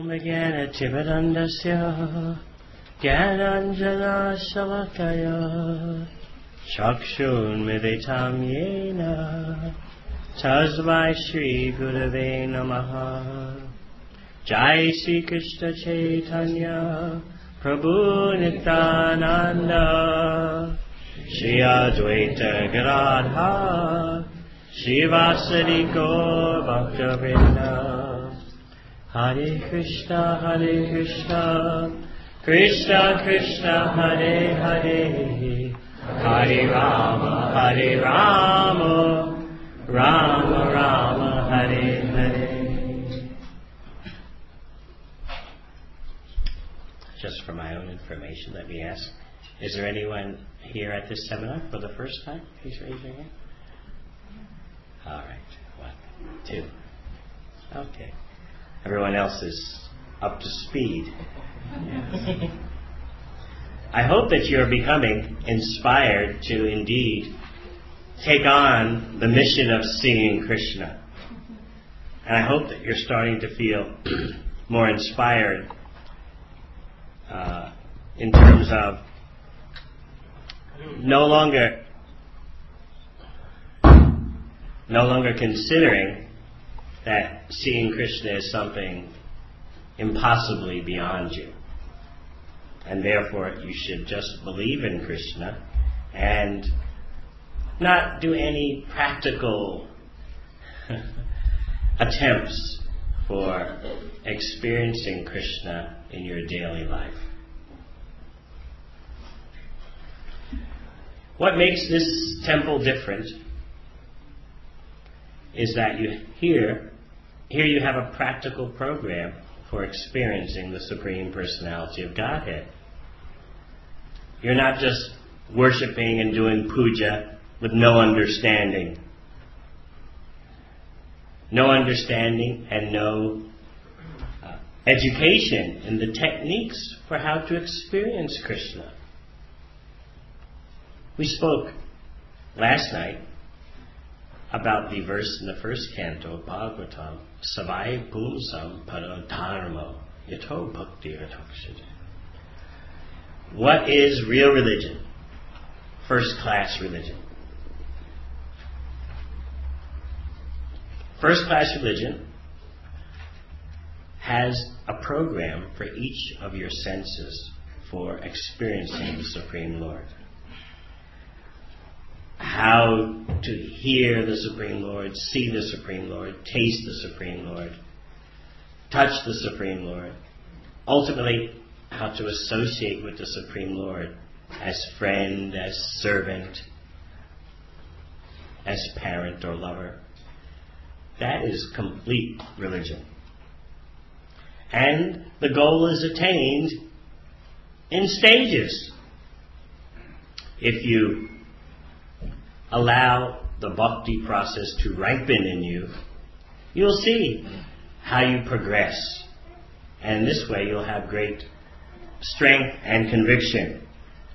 ज्ञानतिमिरन्धस्य ज्ञानाञ्जनशलाकया चक्षुन्मिलितं येन तस्मै श्रीगुरवे नमः। जय श्री कृष्ण चैतन्य प्रभु नित्यानंद श्री अद्वैत गदाधर श्रीवासदि गौर भक्तवृंद। हरे कृष्णा कृष्णा कृष्णा हरे हरे, हरे Ram Ram Ram Hare Hare. Just for my own information, let me ask, is there anyone here at this seminar for the first time? Please raise your hand. All right. 1, 2. Okay. Everyone else is up to speed. Yes. I hope that you're becoming inspired to indeed take on the mission of seeing Krishna. And I hope that you're starting to feel more inspired in terms of no longer considering that seeing Krishna is something impossibly beyond you. And therefore you should just believe in Krishna and not do any practical attempts for experiencing Krishna in your daily life. What makes this temple different is that here you have a practical program for experiencing the Supreme Personality of Godhead. You're not just worshiping and doing puja with no understanding. No understanding and no education in the techniques for how to experience Krishna. We spoke last night about the verse in the first canto of Bhagavatam, Savai Pumsam Paradharmo Yato Bhakti Ratakshite. What is real religion? First class religion. First class religion has a program for each of your senses for experiencing the Supreme Lord. How to hear the Supreme Lord, see the Supreme Lord, taste the Supreme Lord, touch the Supreme Lord. Ultimately, how to associate with the Supreme Lord as friend, as servant, as parent or lover. That is complete religion. And the goal is attained in stages. If you allow the bhakti process to ripen in you, you'll see how you progress. And this way you'll have great strength and conviction.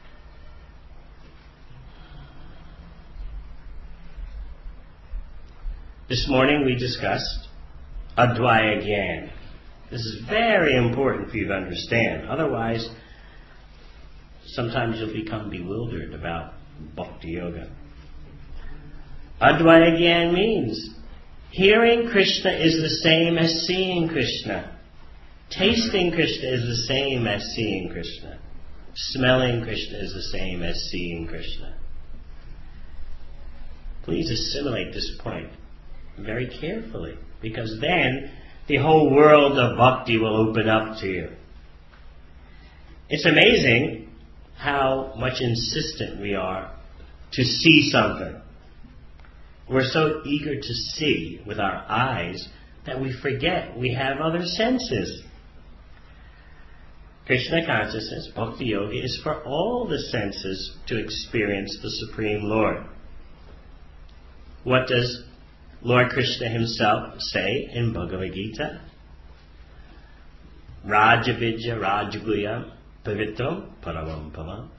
This morning we discussed Advaya Gyan. This is very important for you to understand. Otherwise, sometimes you'll become bewildered about Bhakti Yoga. Advaya Gyan means hearing Krishna is the same as seeing Krishna. Tasting Krishna is the same as seeing Krishna. Smelling Krishna is the same as seeing Krishna. Please assimilate this point very carefully, because then the whole world of bhakti will open up to you. It's amazing how much insistent we are to see something. We're so eager to see with our eyes that we forget we have other senses. Krishna consciousness, Bhakti Yoga, is for all the senses to experience the Supreme Lord. What does Lord Krishna himself say in Bhagavad Gita? Rajavidya Rajaguyam Pavitam Paramam Pavam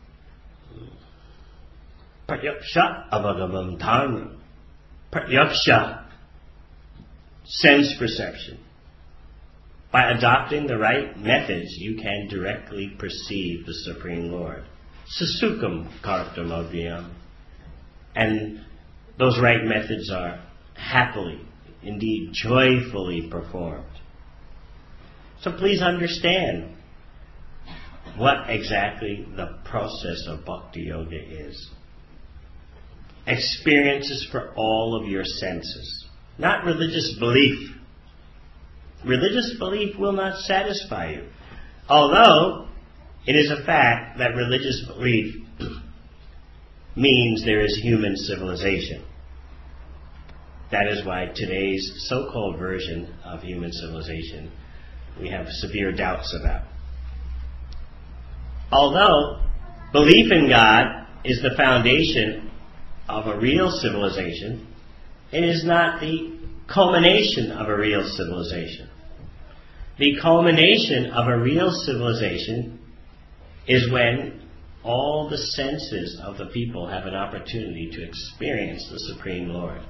Pratyaksha Avagavam Dharma. Pratyaksha, sense perception. By adopting the right methods, you can directly perceive the Supreme Lord. Susukam kartam avyam. And those right methods are happily, indeed joyfully performed. So please understand what exactly the process of Bhakti Yoga is. Experiences for all of your senses, not religious belief. Religious belief will not satisfy you. Although it is a fact that religious belief means there is human civilization. That is why today's so-called version of human civilization we have severe doubts about. Although belief in God is the foundation of a real civilization, it is not the culmination of a real civilization. The culmination of a real civilization is when all the senses of the people have an opportunity to experience the Supreme Lord.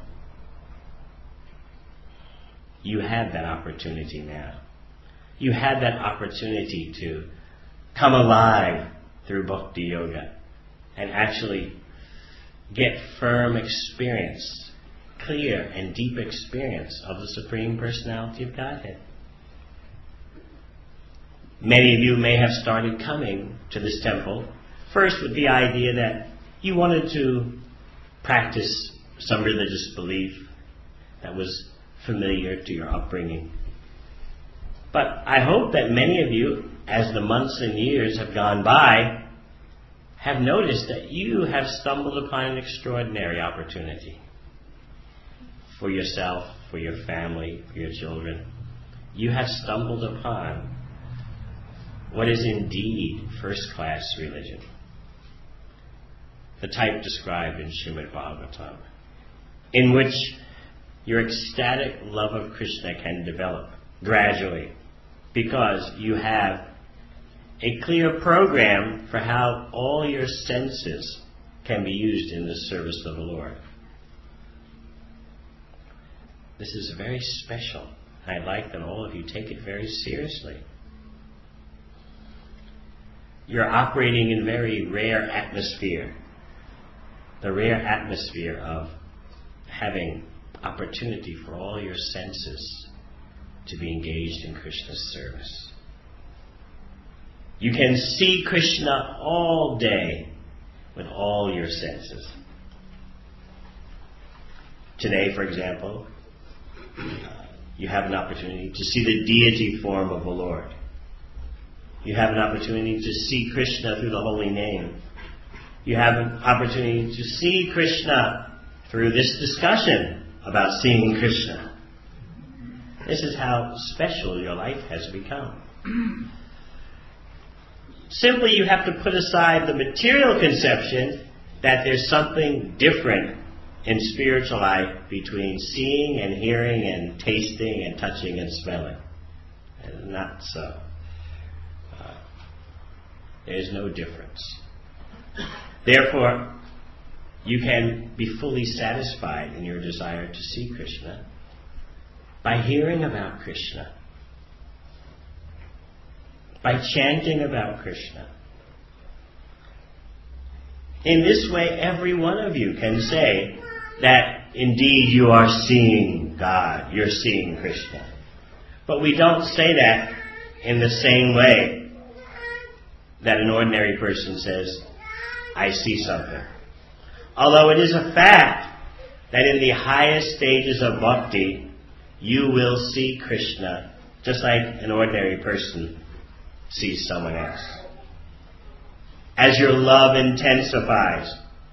You have that opportunity now. You had that opportunity to come alive through Bhakti Yoga and actually get firm experience, clear and deep experience of the Supreme Personality of Godhead. Many of you may have started coming to this temple first with the idea that you wanted to practice some religious belief that was familiar to your upbringing. But I hope that many of you, as the months and years have gone by, have noticed that you have stumbled upon an extraordinary opportunity for yourself, for your family, for your children. You have stumbled upon what is indeed first-class religion, the type described in Srimad Bhagavatam, in which your ecstatic love of Krishna can develop gradually, because you have a clear program for how all your senses can be used in the service of the Lord. This is very special. I'd like that all of you take it very seriously. You're operating in very rare atmosphere, the rare atmosphere of having opportunity for all your senses to be engaged in Krishna's service. You can see Krishna all day with all your senses. Today, for example, you have an opportunity to see the deity form of the Lord. You have an opportunity to see Krishna through the holy name. You have an opportunity to see Krishna through this discussion about seeing Krishna. This is how special your life has become. Simply, you have to put aside the material conception that there's something different in spiritual life between seeing and hearing and tasting and touching and smelling. And not so. There's no difference. Therefore, you can be fully satisfied in your desire to see Krishna by hearing about Krishna, by chanting about Krishna. In this way, every one of you can say that indeed you are seeing God, you're seeing Krishna. But we don't say that in the same way that an ordinary person says, I see something. Although it is a fact that in the highest stages of bhakti, you will see Krishna just like an ordinary person sees someone else. As your love intensifies,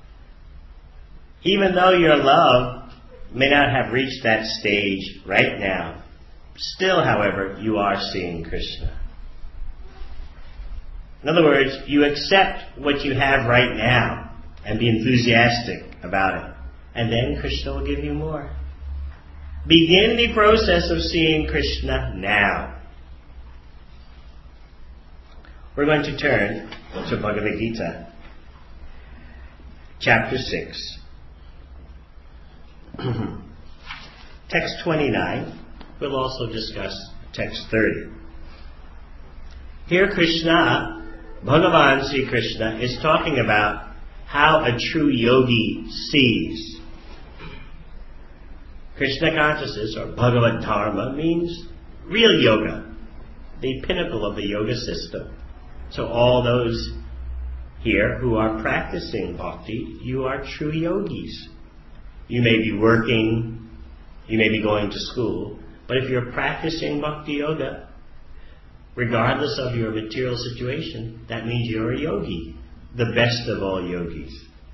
even though your love may not have reached that stage right now, still, however, you are seeing Krishna. In other words, you accept what you have right now and be enthusiastic about it. And then Krishna will give you more. Begin the process of seeing Krishna now. We're going to turn to Bhagavad Gita, chapter 6. Text 29. We'll also discuss text 30. Here Krishna, Bhagavan Sri Krishna, is talking about how a true yogi sees. Krishna consciousness, or Bhagavad Dharma, means real yoga, the pinnacle of the yoga system. So all those here who are practicing bhakti, you are true yogis. You may be working, you may be going to school, but if you're practicing bhakti yoga, regardless of your material situation, that means you're a yogi, the best of all yogis.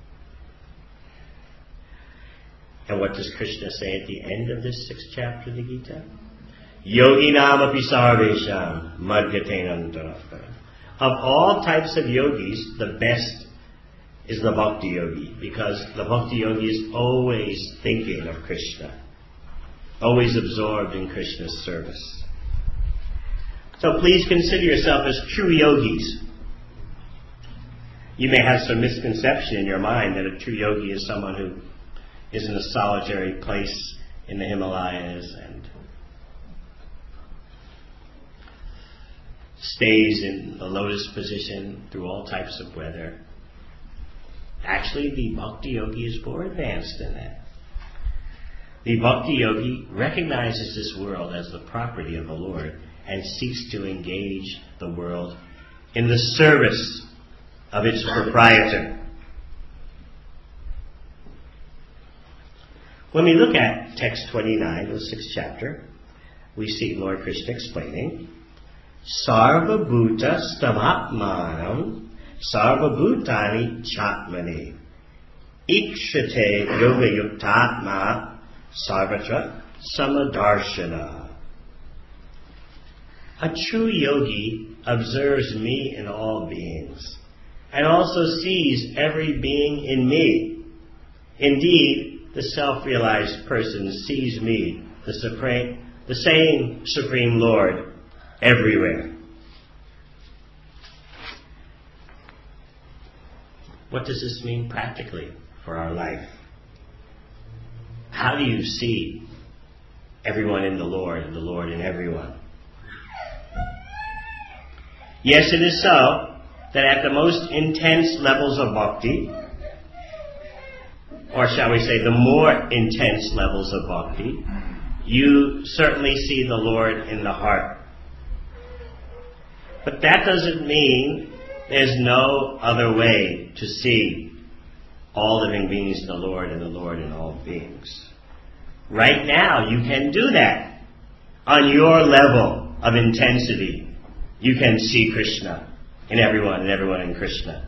And what does Krishna say at the end of this 6th chapter of the Gita? Yoginam api sarvesham madhyatenantarakkara. Of all types of yogis, the best is the bhakti yogi, because the bhakti yogi is always thinking of Krishna, always absorbed in Krishna's service. So please consider yourself as true yogis. You may have some misconception in your mind that a true yogi is someone who is in a solitary place in the Himalayas and stays in the lotus position through all types of weather. Actually, the bhakti yogi is more advanced than that. The bhakti yogi recognizes this world as the property of the Lord and seeks to engage the world in the service of its proprietor. When we look at text 29 of the 6th chapter, we see Lord Krishna explaining, Sarva Bhuta Stamatmanam Sarva Bhutani Chatmani Ikshate Yoga Yuktatma Sarvatra Samadarshana. A true yogi observes me in all beings and also sees every being in me. Indeed, the self-realized person sees me, the same Supreme Lord, everywhere. What does this mean practically for our life? How do you see everyone in the Lord and the Lord in everyone? Yes, it is so that at the most intense levels of bhakti, or shall we say the more intense levels of bhakti, you certainly see the Lord in the heart. But that doesn't mean there's no other way to see all living beings in the Lord and the Lord in all beings. Right now, you can do that. On your level of intensity, you can see Krishna in everyone and everyone in Krishna.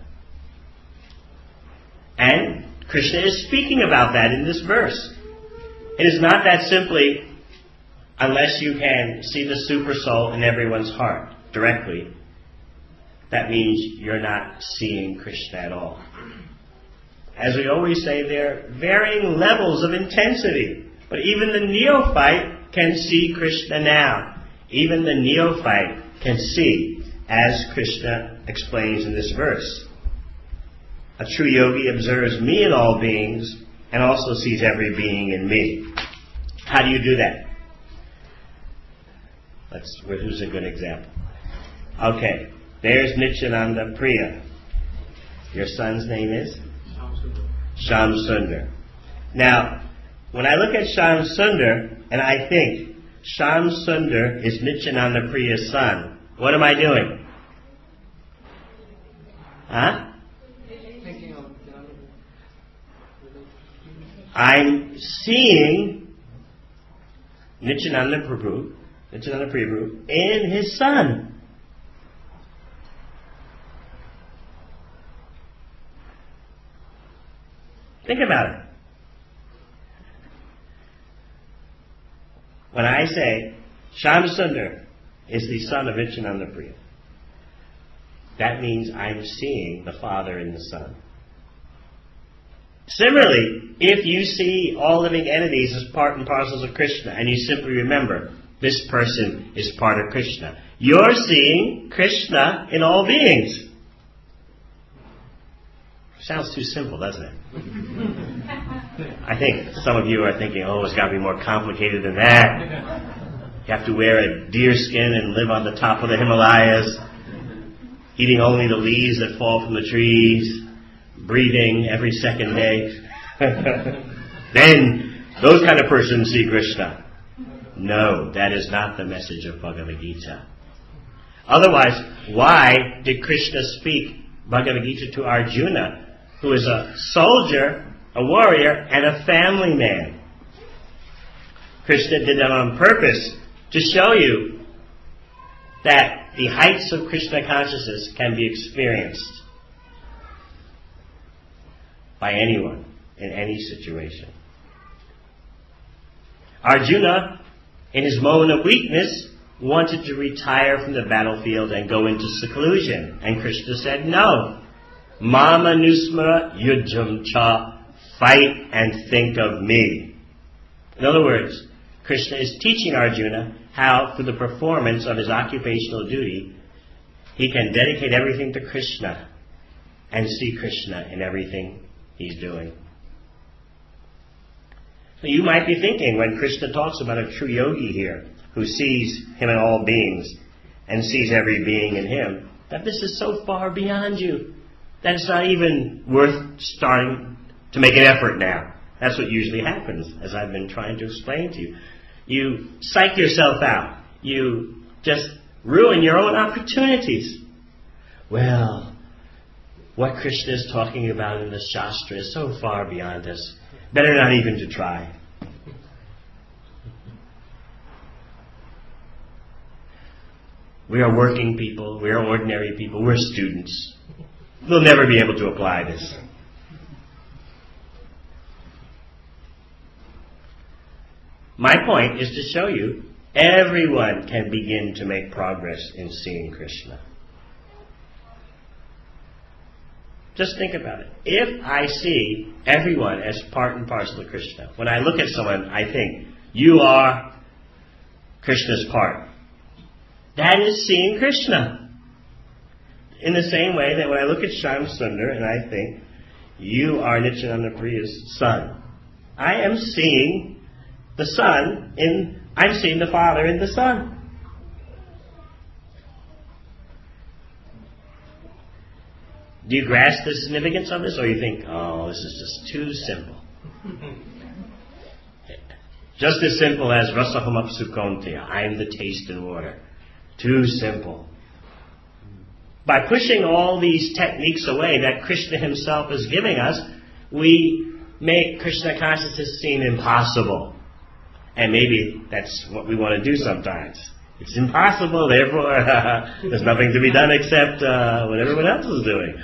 And Krishna is speaking about that in this verse. It is not that simply, unless you can see the super soul in everyone's heart directly, that means you're not seeing Krishna at all. As we always say, there are varying levels of intensity, but even the neophyte can see Krishna now. Even the neophyte can see, as Krishna explains in this verse. A true yogi observes me in all beings and also sees every being in me. How do you do that? Who's a good example? Okay, there's Nityananda Priya. Your son's name is? Sham Sundar. Now, when I look at Sham Sundar and I think Sham Sundar is Nityananda Priya's son, what am I doing? Huh? I'm seeing Nityananda Prabhu in his son. Think about it. When I say Sham Sundar is the son of Nityananda Priya, that means I'm seeing the Father in the Son. Similarly, if you see all living entities as part and parcels of Krishna, and you simply remember, this person is part of Krishna, you're seeing Krishna in all beings. Sounds too simple, doesn't it? I think some of you are thinking, oh, it's got to be more complicated than that. You have to wear a deer skin and live on the top of the Himalayas, eating only the leaves that fall from the trees, breathing every second day. Then those kind of persons see Krishna. No, that is not the message of Bhagavad Gita. Otherwise, why did Krishna speak Bhagavad Gita to Arjuna, who is a soldier, a warrior, and a family man? Krishna did that on purpose to show you that the heights of Krishna consciousness can be experienced by anyone in any situation. Arjuna, in his moment of weakness, wanted to retire from the battlefield and go into seclusion. And Krishna said, no. Mama nusmara yudham cha, fight and think of me. In other words, Krishna is teaching Arjuna how, through the performance of his occupational duty, he can dedicate everything to Krishna and see Krishna in everything he's doing. So you might be thinking, when Krishna talks about a true yogi here, who sees him in all beings and sees every being in him, that this is so far beyond you that it's not even worth starting to make an effort now. That's what usually happens, as I've been trying to explain to you. You psych yourself out. You just ruin your own opportunities. Well, what Krishna is talking about in the Shastra is so far beyond us. Better not even to try. We are working people. We are ordinary people. We're students. We'll never be able to apply this. My point is to show you everyone can begin to make progress in seeing Krishna. Just think about it. If I see everyone as part and parcel of Krishna, when I look at someone, I think, you are Krishna's part. That is seeing Krishna. In the same way that when I look at Shyam Sundar and I think, you are Nityananda Priya's son, I am seeing the Son I'm seeing the Father in the Son. Do you grasp the significance of this, or you think, oh, this is just too simple? Just as simple as Rasaham Apsukontia, I am the taste and water. Too simple. By pushing all these techniques away that Krishna himself is giving us, we make Krishna consciousness seem impossible. And maybe that's what we want to do sometimes. It's impossible, therefore there's nothing to be done except what everyone else is doing.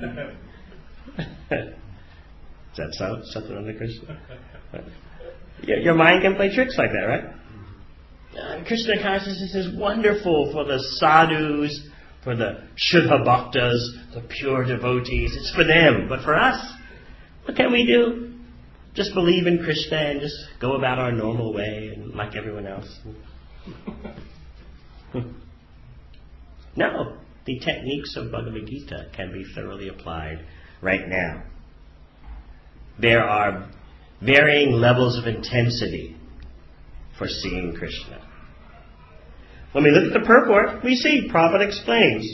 Does that sound something under Krishna? Your mind can play tricks like that, right? Krishna consciousness is wonderful for the sadhus, for the Shuddha Bhaktas, the pure devotees. It's for them. But for us, what can we do? Just believe in Krishna and just go about our normal way and like everyone else. No, the techniques of Bhagavad Gita can be thoroughly applied right now. There are varying levels of intensity for seeing Krishna. When we look at the purport, we see Prabhupada explains.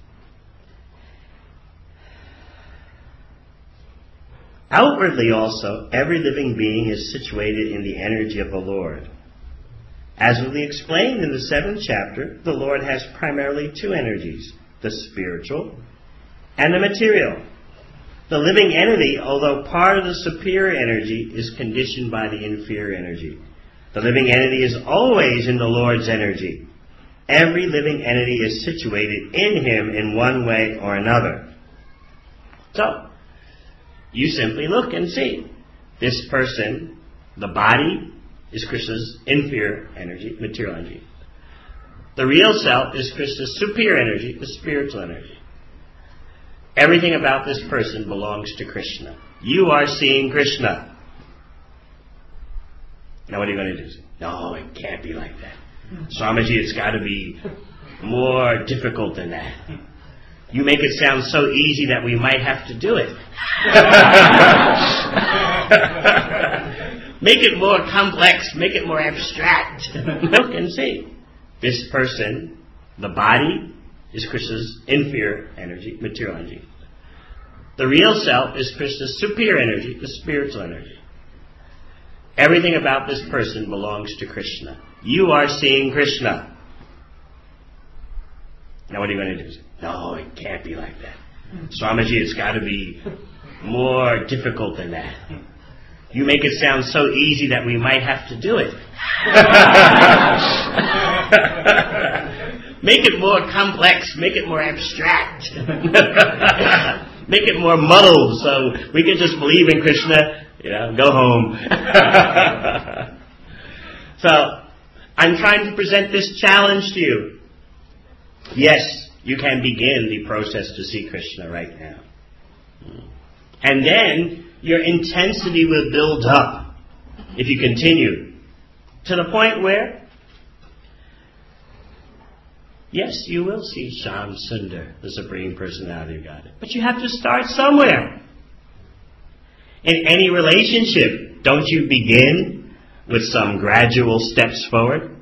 Outwardly also, every living being is situated in the energy of the Lord. As will be explained in the 7th chapter, the Lord has primarily two energies, the spiritual and the material. The living entity, although part of the superior energy, is conditioned by the inferior energy. The living entity is always in the Lord's energy. Every living entity is situated in Him in one way or another. So, you simply look and see. This person, the body, is Krishna's inferior energy, material energy. The real self is Krishna's superior energy, the spiritual energy. Everything about this person belongs to Krishna. You are seeing Krishna. Now what are you going to do? No, it can't be like that. Swamiji, it's got to be more difficult than that. You make it sound so easy that we might have to do it. Make it more complex. Make it more abstract. Look and see. This person, the body, is Krishna's inferior energy, material energy. The real self is Krishna's superior energy, the spiritual energy. Everything about this person belongs to Krishna. You are seeing Krishna. Now what are you going to do? No, it can't be like that. Swamiji, it's got to be more difficult than that. You make it sound so easy that we might have to do it. Make it more complex. Make it more abstract. Make it more muddled so we can just believe in Krishna, go home. So, I'm trying to present this challenge to you. Yes, you can begin the process to see Krishna right now. And then your intensity will build up if you continue to the point where, yes, you will see Shyam Sundar, the Supreme Personality of Godhead. But you have to start somewhere. In any relationship, don't you begin with some gradual steps forward?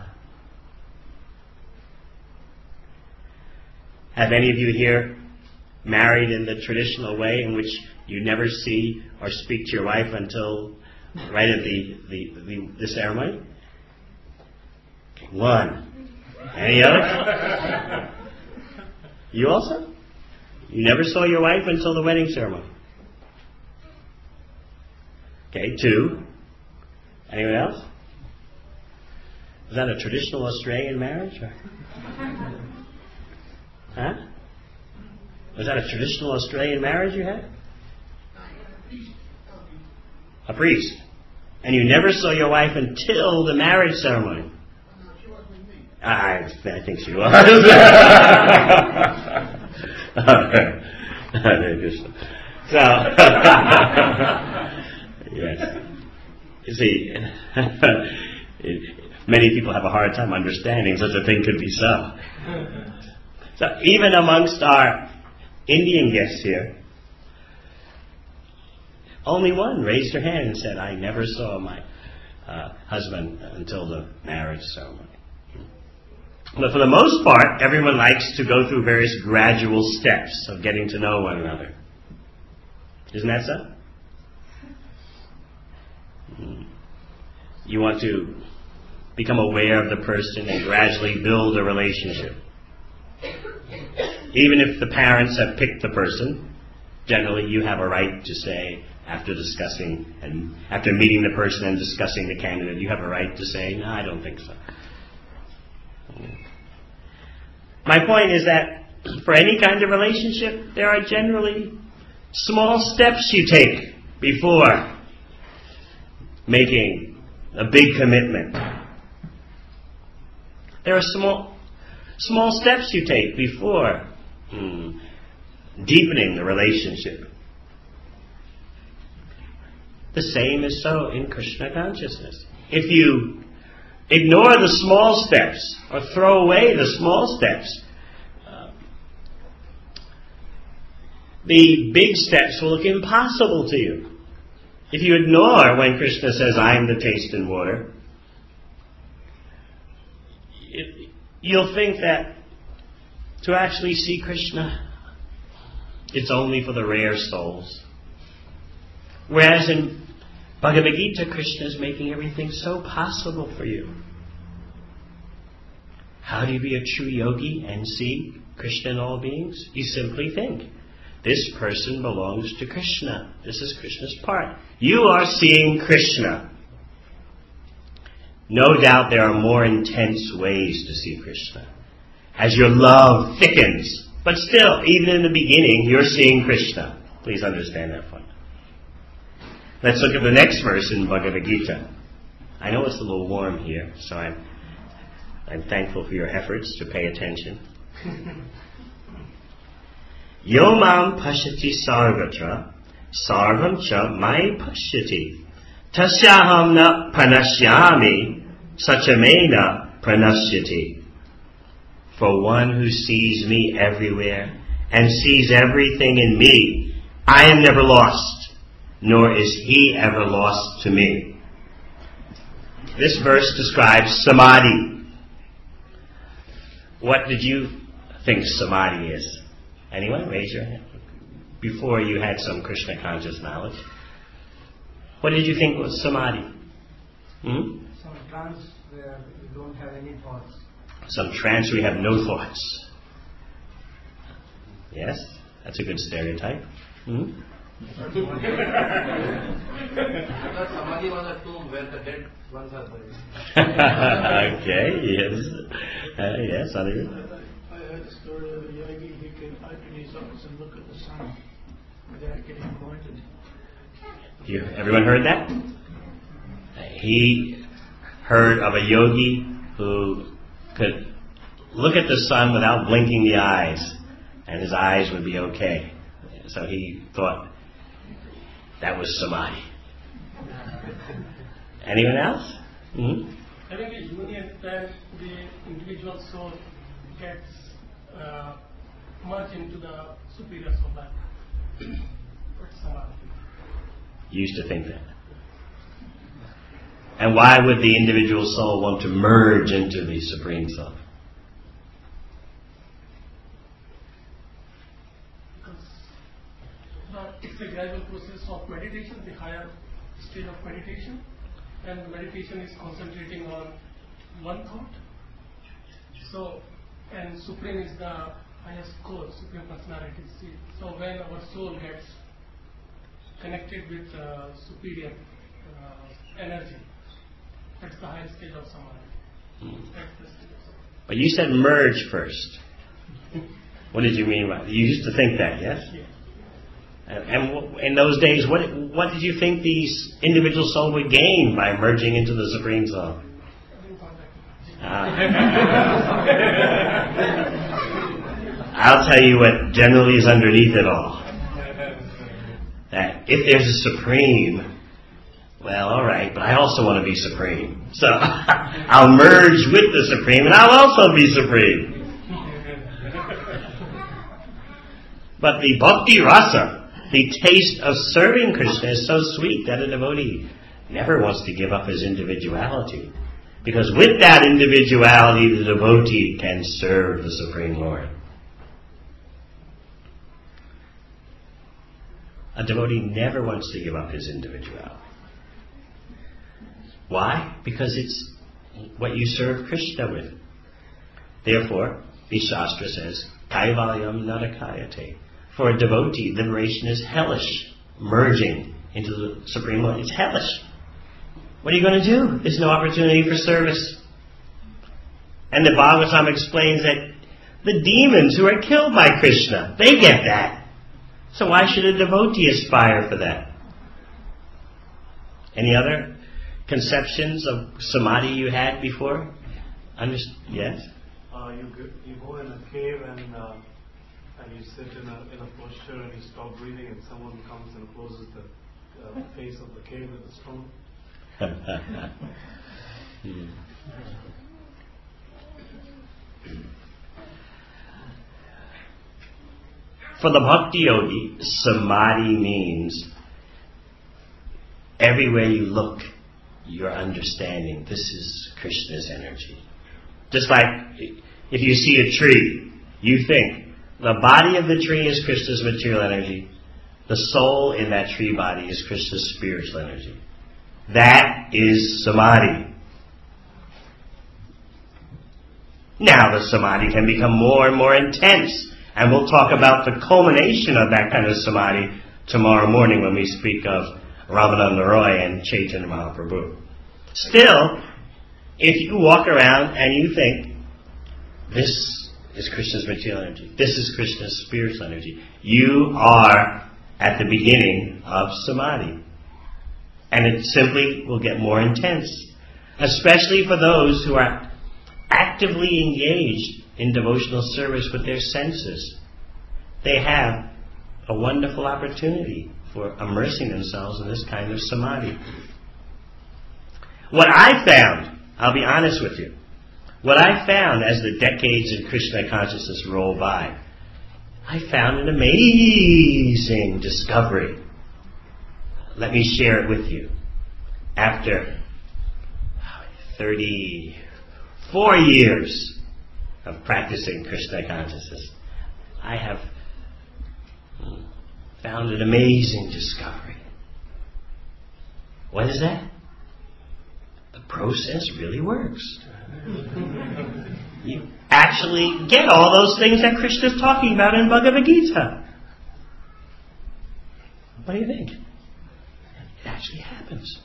Have any of you here married in the traditional way in which you never see or speak to your wife until right at the ceremony? One. Any other? You also? You never saw your wife until the wedding ceremony? Okay, 2. Anyone else? Is that a traditional Australian marriage? Or? Huh? Was that a traditional Australian marriage you had? A priest. And you never saw your wife until the marriage ceremony? I think she was. So, yes. You see, many people have a hard time understanding such a thing could be so. So even amongst our Indian guests here, only one raised her hand and said, I never saw my husband until the marriage ceremony. But for the most part, everyone likes to go through various gradual steps of getting to know one another. Isn't that so? You want to become aware of the person and gradually build a relationship. Even if the parents have picked the person, generally you have a right to say, after discussing and after meeting the person and discussing the candidate, you have a right to say, no, I don't think so. My point is that for any kind of relationship, there are generally small steps you take before making a big commitment. There are small steps you take before deepening the relationship. The same is so in Krishna consciousness. If you ignore the small steps or throw away the small steps, the big steps will look impossible to you. If you ignore when Krishna says, I am the taste and water, you'll think that to actually see Krishna, it's only for the rare souls. Whereas in Bhagavad Gita, Krishna is making everything so possible for you. How do you be a true yogi and see Krishna in all beings? You simply think, this person belongs to Krishna. This is Krishna's part. You are seeing Krishna. No doubt there are more intense ways to see Krishna as your love thickens. But still, even in the beginning, you're seeing Krishna. Please understand that point. Let's look at the next verse in Bhagavad Gita. I know it's a little warm here, so I'm thankful for your efforts to pay attention. Yo mam pashyati sarvatra sarvam cha mai pashyati tasyaham na pranashyami sachamena pranasyati. For one who sees me everywhere and sees everything in me, I am never lost, nor is he ever lost to me. This verse describes samadhi. What did you think samadhi is? Anyone? Raise your hand. Before you had some Krishna conscious knowledge. What did you think was samadhi? Some trance where you don't have any thoughts. Some trance where you have no thoughts. Yes? That's a good stereotype. Samadhi was a tomb where the dead ones are buried. Okay, yes. Yes, Anirudh. I heard the story of a yogi. He came out in his office and looked at the sun without getting pointed. Everyone heard that? He heard of a yogi who could look at the sun without blinking the eyes, and his eyes would be okay. So he thought that was samadhi. Anyone else? Mm-hmm. Having a union, then the individual soul gets merged into the superior soul. That's samadhi. You used to think that. And why would the individual soul want to merge into the Supreme Soul? It's a gradual process of meditation, the higher stage of meditation, and meditation is concentrating on one thought. So, and Supreme is the highest core, Supreme Personality. So when our soul gets connected with superior energy, that's the highest stage of samadhi. That's the stage of samadhi. But you said merge first. What did you mean by that? You used to think that, yes? Yes. And in those days, what did you think the individual soul would gain by merging into the Supreme Soul? I'll tell you what generally is underneath it all. That if there's a Supreme, well, all right, but I also want to be Supreme. So I'll merge with the Supreme and I'll also be Supreme. But the bhakti rasa, the taste of serving Krishna, is so sweet that a devotee never wants to give up his individuality. Because with that individuality, the devotee can serve the Supreme Lord. A devotee never wants to give up his individuality. Why? Because it's what you serve Krishna with. Therefore, the Shastra says, Kaivalyam narakayate. For a devotee, liberation is hellish. Merging into the Supreme Lord is hellish. What are you going to do? There's no opportunity for service. And the Bhagavatam explains that the demons who are killed by Krishna, they get that. So why should a devotee aspire for that? Any other conceptions of samadhi you had before? Yes? You go in a cave and you sit in a posture and you stop breathing and someone comes and closes the face of the cave with a stone. For the bhakti yogi, samadhi means everywhere you look, you're understanding this is Krishna's energy. Just like if you see a tree, you think the body of the tree is Krishna's material energy. The soul in that tree body is Krishna's spiritual energy. That is samadhi. Now the samadhi can become more and more intense. And we'll talk about the culmination of that kind of samadhi tomorrow morning when we speak of Ramananda Roy and Chaitanya Mahaprabhu. Still, if you walk around and you think, this is Krishna's material energy, this is Krishna's spiritual energy, you are at the beginning of samadhi. And it simply will get more intense. Especially for those who are actively engaged in devotional service with their senses. They have a wonderful opportunity for immersing themselves in this kind of samadhi. What I found, I'll be honest with you, what I found as the decades in Krishna consciousness roll by, I found an amazing discovery. Let me share it with you. After 34 years of practicing Krishna consciousness, I have found an amazing discovery. What is that? The process really works. You actually get all those things that Krishna is talking about in Bhagavad Gita. What do you think? It actually happens.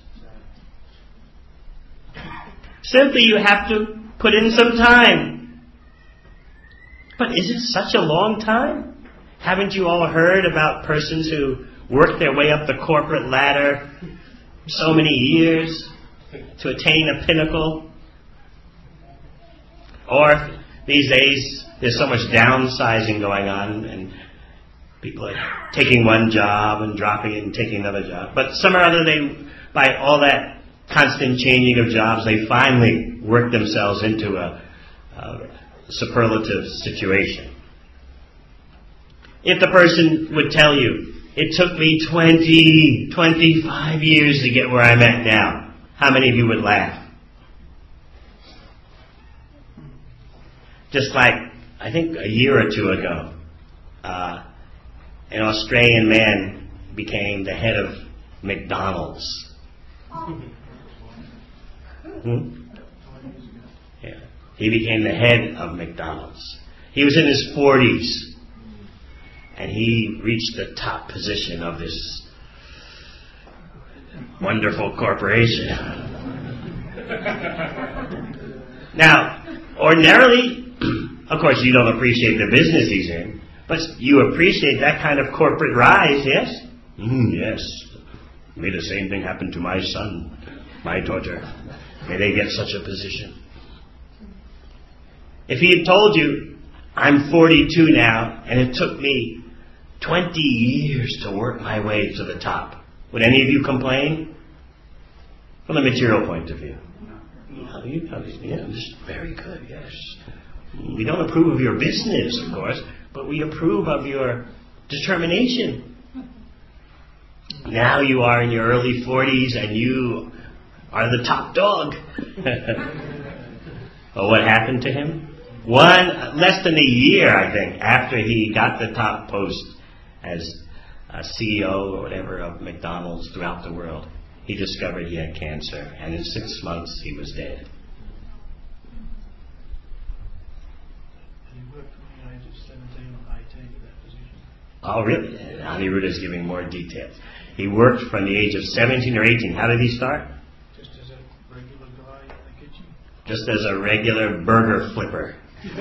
Simply you have to put in some time. But is it such a long time? Haven't you all heard about persons who work their way up the corporate ladder so many years to attain a pinnacle? Or these days there's so much downsizing going on and people are taking one job and dropping it and taking another job. But somehow or other by all that constant changing of jobs, they finally work themselves into a superlative situation. If the person would tell you, it took me 25 years to get where I'm at now, how many of you would laugh? Just like, I think a year or two ago, an Australian man became the head of McDonald's. Yeah. He became the head of McDonald's. He was in his 40s. And he reached the top position of this wonderful corporation. Now, ordinarily, of course, you don't appreciate the business he's in, but you appreciate that kind of corporate rise, yes? Yes. May the same thing happen to my son, my daughter. May they get such a position. If he had told you, I'm 42 now, and it took me 20 years to work my way to the top, would any of you complain? From the material point of view. No, yeah, this is very good, yes. We don't approve of your business, of course, but we approve of your determination. Now you are in your early 40s and you are the top dog. Well, what happened to him? Less than a year, I think, after he got the top post as a CEO or whatever of McDonald's throughout the world, he discovered he had cancer, and in 6 months he was dead. He worked from the age of 17 or 18 to that position. Oh, really? Aniruddha is giving more details. He worked from the age of 17 or 18. How did he start? Just as a regular guy in the kitchen. Just as a regular burger flipper.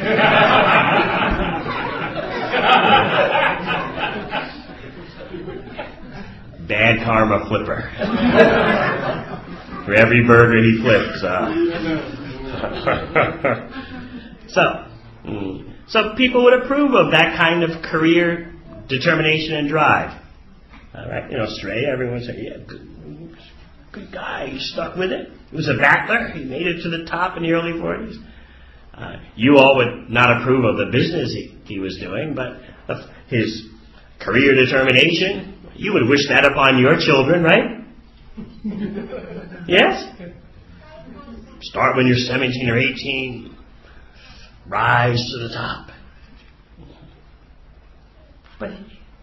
Bad karma flipper. For every burger he flips. So people would approve of that kind of career determination and drive. All right, in Australia, everyone would say, yeah, good guy, he stuck with it. He was a battler, he made it to the top in the early 40s. You all would not approve of the business he was doing, but of his career determination, you would wish that upon your children, right? Yes? Start when you're 17 or 18, rise to the top. But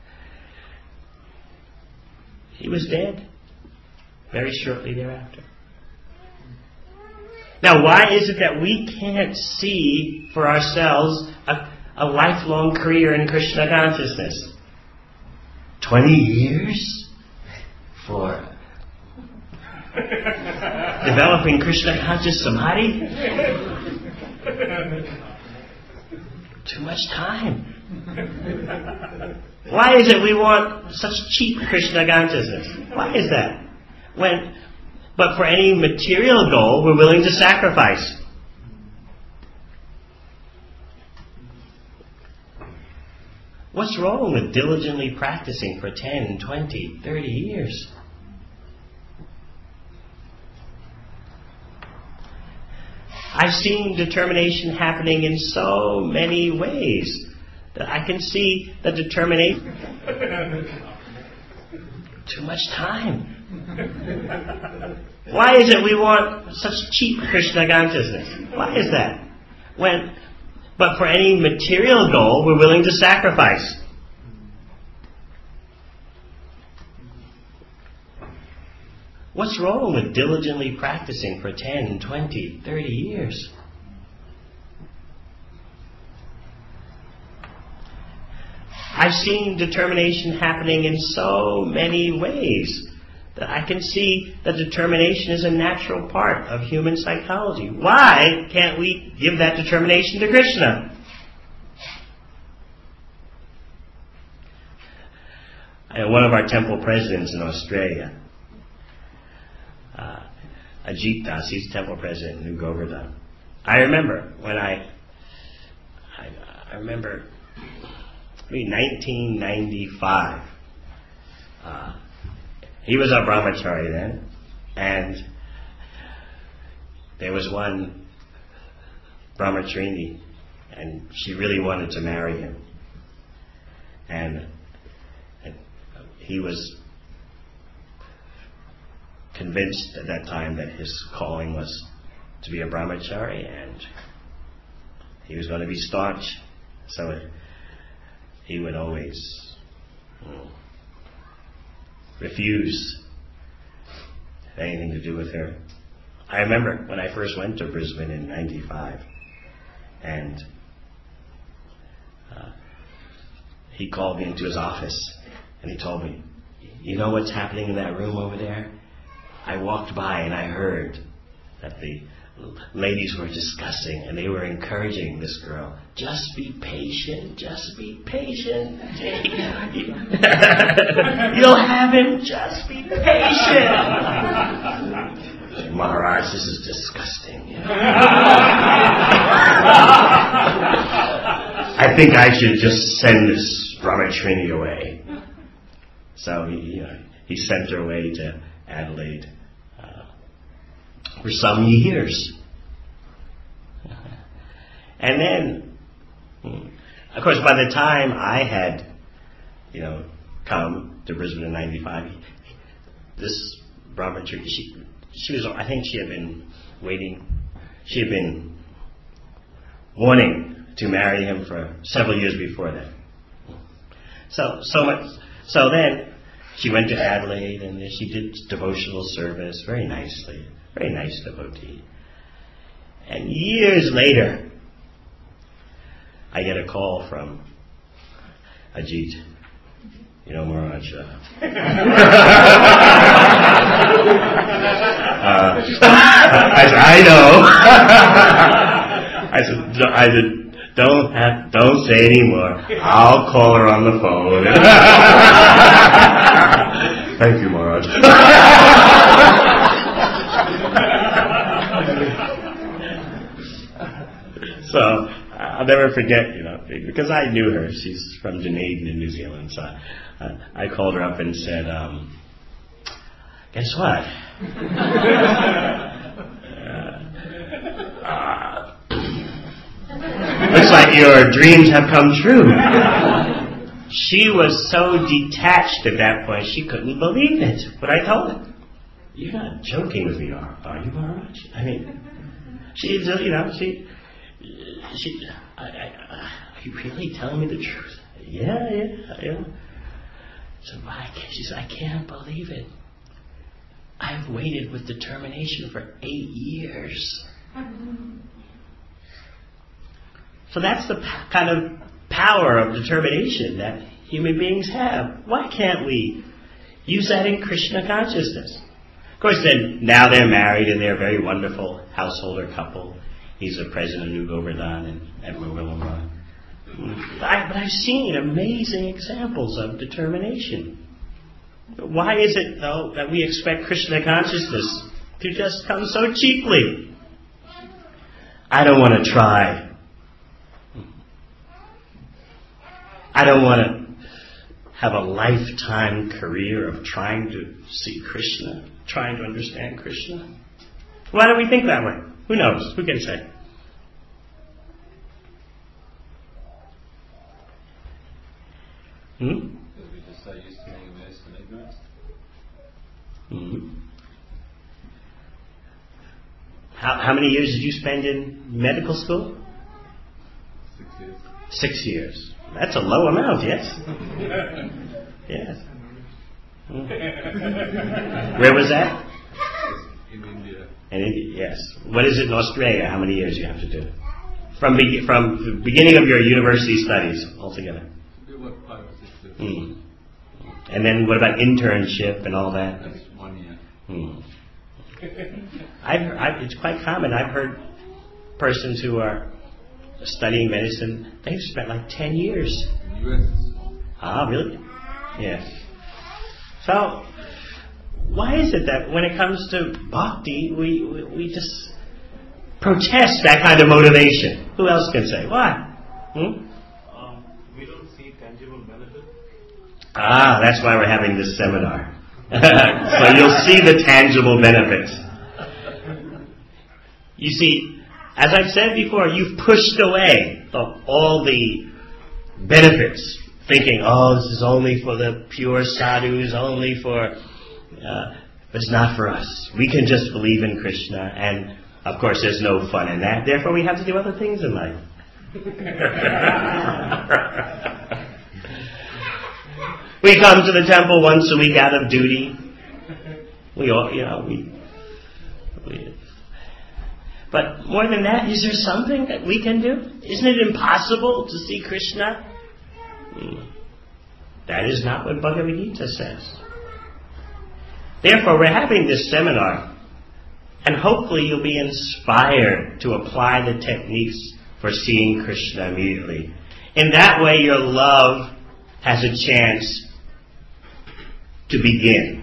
he was dead very shortly thereafter. Now, why is it that we can't see for ourselves a lifelong career in Krishna consciousness? 20 years for developing Krishna conscious samadhi? Too much time. Why is it we want such cheap Krishna consciousness? Why is that? But for any material goal, we're willing to sacrifice. What's wrong with diligently practicing for 10, 20, 30 years? I've seen determination happening in so many ways that I can see the determination. Too much time. Why is it we want such cheap Krishna consciousness? Why is that? But for any material goal, we're willing to sacrifice. What's wrong with diligently practicing for 10, 20, 30 years? I've seen determination happening in so many ways that I can see that determination is a natural part of human psychology. Why can't we give that determination to Krishna? One of our temple presidents in Australia, Ajit Das, he's temple president in New Govardhan. I remember when I remember 1995. He was a brahmachari then, and there was one brahmacharini, and she really wanted to marry him. And he was convinced at that time that his calling was to be a brahmachari, and he was going to be staunch. So he would always refuse anything to do with her. I remember when I first went to Brisbane in 95, and he called me into his office, and he told me, "You know what's happening in that room over there? I walked by and I heard that the ladies were discussing, and they were encouraging this girl. Just be patient, just be patient. You'll have him, just be patient." Maharaj, this is disgusting. I think I should just send this brahmacharini away. So he sent her away to Adelaide for some years. And then, of course, by the time I had, come to Brisbane in 95, this brahmachari, she was, I think she had been wanting to marry him for several years before that. So then she went to Adelaide, and she did devotional service very nicely. Very nice devotee. And years later, I get a call from Ajit. Maharaj. I said, I know. I said, don't say any more. I'll call her on the phone. Thank you, Maharaj. So I'll never forget, because I knew her. She's from Dunedin in New Zealand. So I called her up and said, guess what? Looks like your dreams have come true. She was so detached at that point, she couldn't believe it. But I told her, "You're not joking with me, are you, Maharaj?" I mean, she's, are you really telling me the truth? Yeah. So she said, "I can't believe it. I've waited with determination for 8 years." So that's the kind of power of determination that human beings have. Why can't we use that in Krishna consciousness? Of course, then now they're married and they're a very wonderful householder couple. He's the president of New Govardhan and Willumrah. But I've seen amazing examples of determination. Why is it, though, that we expect Krishna consciousness to just come so cheaply? I don't want to try. I don't want to have a lifetime career of trying to see Krishna, trying to understand Krishna. Why do we think that way? Who knows? Who can say? Because we're just so used to being immersed in ignorance. Mhm. How many years did you spend in medical school? 6 years. 6 years. That's a low amount, yes? Yes. Where was that? In India. In India, yes. What is it in Australia? How many years you have to do? From the beginning of your university studies altogether. It'll be about 5 or 6 years. Mm. And then what about internship and all that? That's 1 year. Mm. It's quite common. I've heard persons who are studying medicine, they've spent like 10 years. In US. Ah, really? Yes. So, why is it that when it comes to bhakti, we just protest that kind of motivation? Who else can say? Why? We don't see tangible benefit. Ah, that's why we're having this seminar. So you'll see the tangible benefits. You see, as I've said before, you've pushed away all the benefits, thinking, oh, this is only for the pure sadhus, only for... but it's not for us. We can just believe in Krishna, and of course there's no fun in that. Therefore we have to do other things in life. We come to the temple once a week out of duty. We all, But more than that, is there something that we can do? Isn't it impossible to see Krishna? That is not what Bhagavad Gita says. Therefore, we're having this seminar, and hopefully you'll be inspired to apply the techniques for seeing Krishna immediately. In that way, your love has a chance to begin.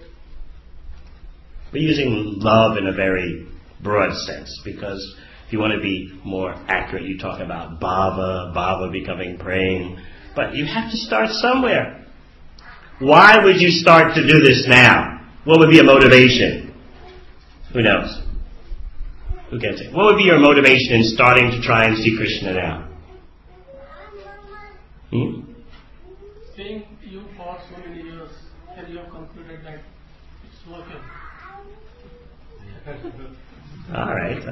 We're using love in a very broad sense, because if you want to be more accurate, you talk about bhava becoming praying. But you have to start somewhere. Why would you start to do this now? What would be a motivation? Who knows? Who gets it? What would be your motivation in starting to try and see Krishna now? Seeing you for so many years, and you have concluded that it's working. All right.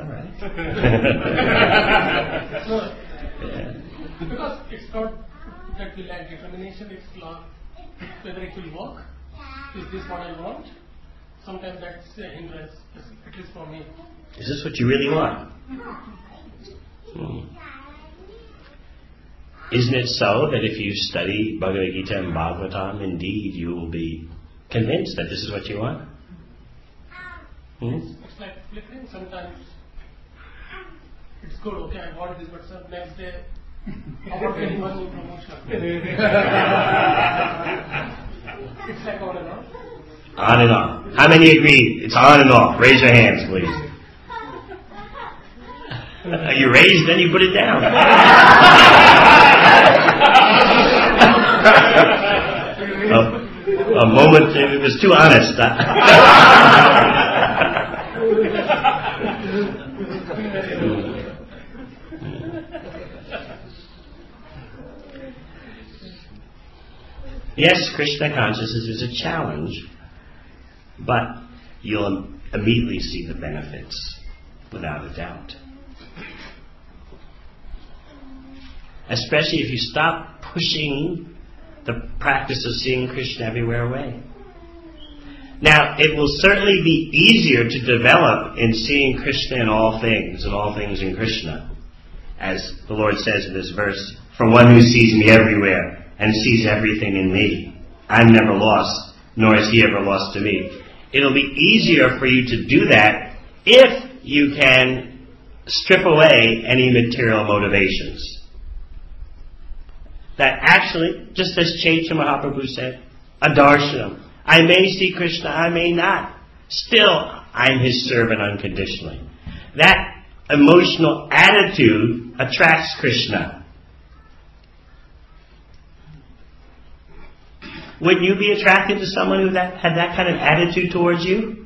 So, because it's not that we lack determination, it's whether it will work. Is this what I want? Sometimes that's a hindrance, at least for me. Is this what you really want? Isn't it so that if you study Bhagavad Gita and Bhagavatam, indeed you will be convinced that this is what you want? It's like flickering. Sometimes it's good, okay, I want this, but next day I want getting one new promotion. It's like on and on. On and on. How many agree? It's on and off. Raise your hands, please. You raise, then you put it down. A moment, it was too honest. Yes, Krishna consciousness is a challenge, but you'll immediately see the benefits, without a doubt. Especially if you stop pushing the practice of seeing Krishna everywhere away. Now, it will certainly be easier to develop in seeing Krishna in all things, and all things in Krishna. As the Lord says in this verse, "For one who sees me everywhere and sees everything in me, I'm never lost, nor is he ever lost to me." It'll be easier for you to do that if you can strip away any material motivations. That actually, just as Chaitanya Mahaprabhu said, a darshanam. I may see Krishna, I may not. Still, I'm his servant unconditionally. That emotional attitude attracts Krishna. Wouldn't you be attracted to someone who had that kind of attitude towards you?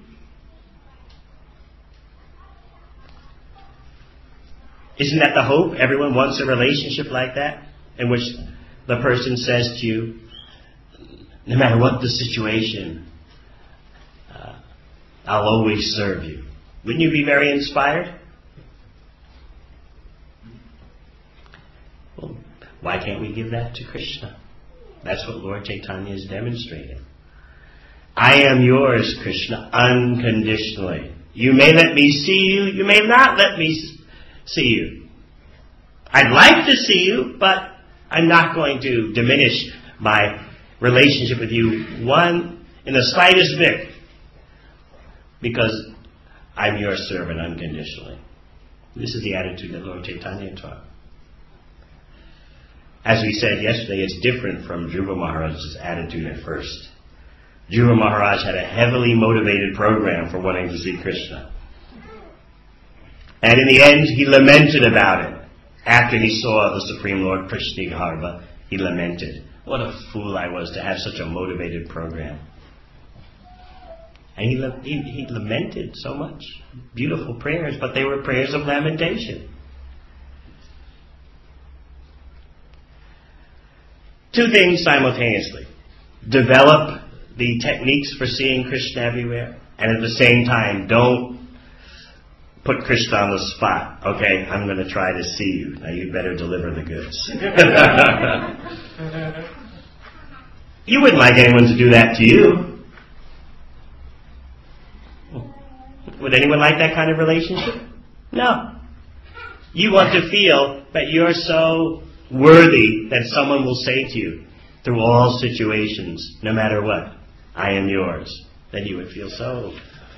Isn't that the hope? Everyone wants a relationship like that, in which the person says to you, no matter what the situation, I'll always serve you. Wouldn't you be very inspired? Well, why can't we give that to Krishna? That's what Lord Chaitanya is demonstrating. I am yours, Krishna, unconditionally. You may let me see you, you may not let me see you. I'd like to see you, but I'm not going to diminish my relationship with you one in the slightest bit, because I'm your servant unconditionally. This is the attitude that Lord Chaitanya taught. As we said yesterday, it's different from Dhruva Maharaj's attitude at first. Dhruva Maharaj had a heavily motivated program for wanting to see Krishna. And in the end, he lamented about it. After he saw the Supreme Lord Krishnagarbha, he lamented, what a fool I was to have such a motivated program. And he lamented so much. Beautiful prayers, but they were prayers of lamentation. Two things simultaneously. Develop the techniques for seeing Krishna everywhere, and at the same time, don't put Krishna on the spot. Okay, I'm going to try to see you. Now you better deliver the goods. You wouldn't like anyone to do that to you. Would anyone like that kind of relationship? No. You want to feel that you're so worthy that someone will say to you, through all situations, no matter what, I am yours. Then you would feel so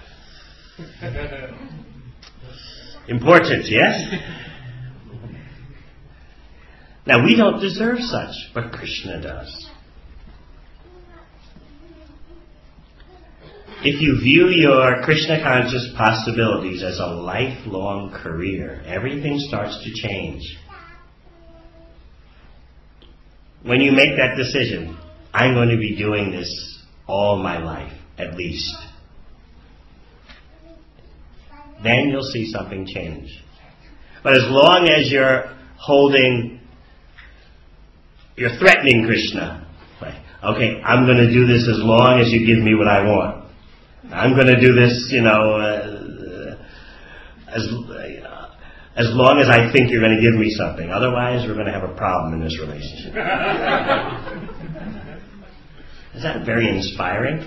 important, yes? Now we don't deserve such, but Krishna does. If you view your Krishna conscious possibilities as a lifelong career, everything starts to change. When you make that decision, I'm going to be doing this all my life, at least, then you'll see something change. But as long as you're threatening Krishna, like, okay, I'm going to do this as long as you give me what I want. I'm going to do this, as long as I think you're going to give me something. Otherwise, we're going to have a problem in this relationship. Is that very inspiring?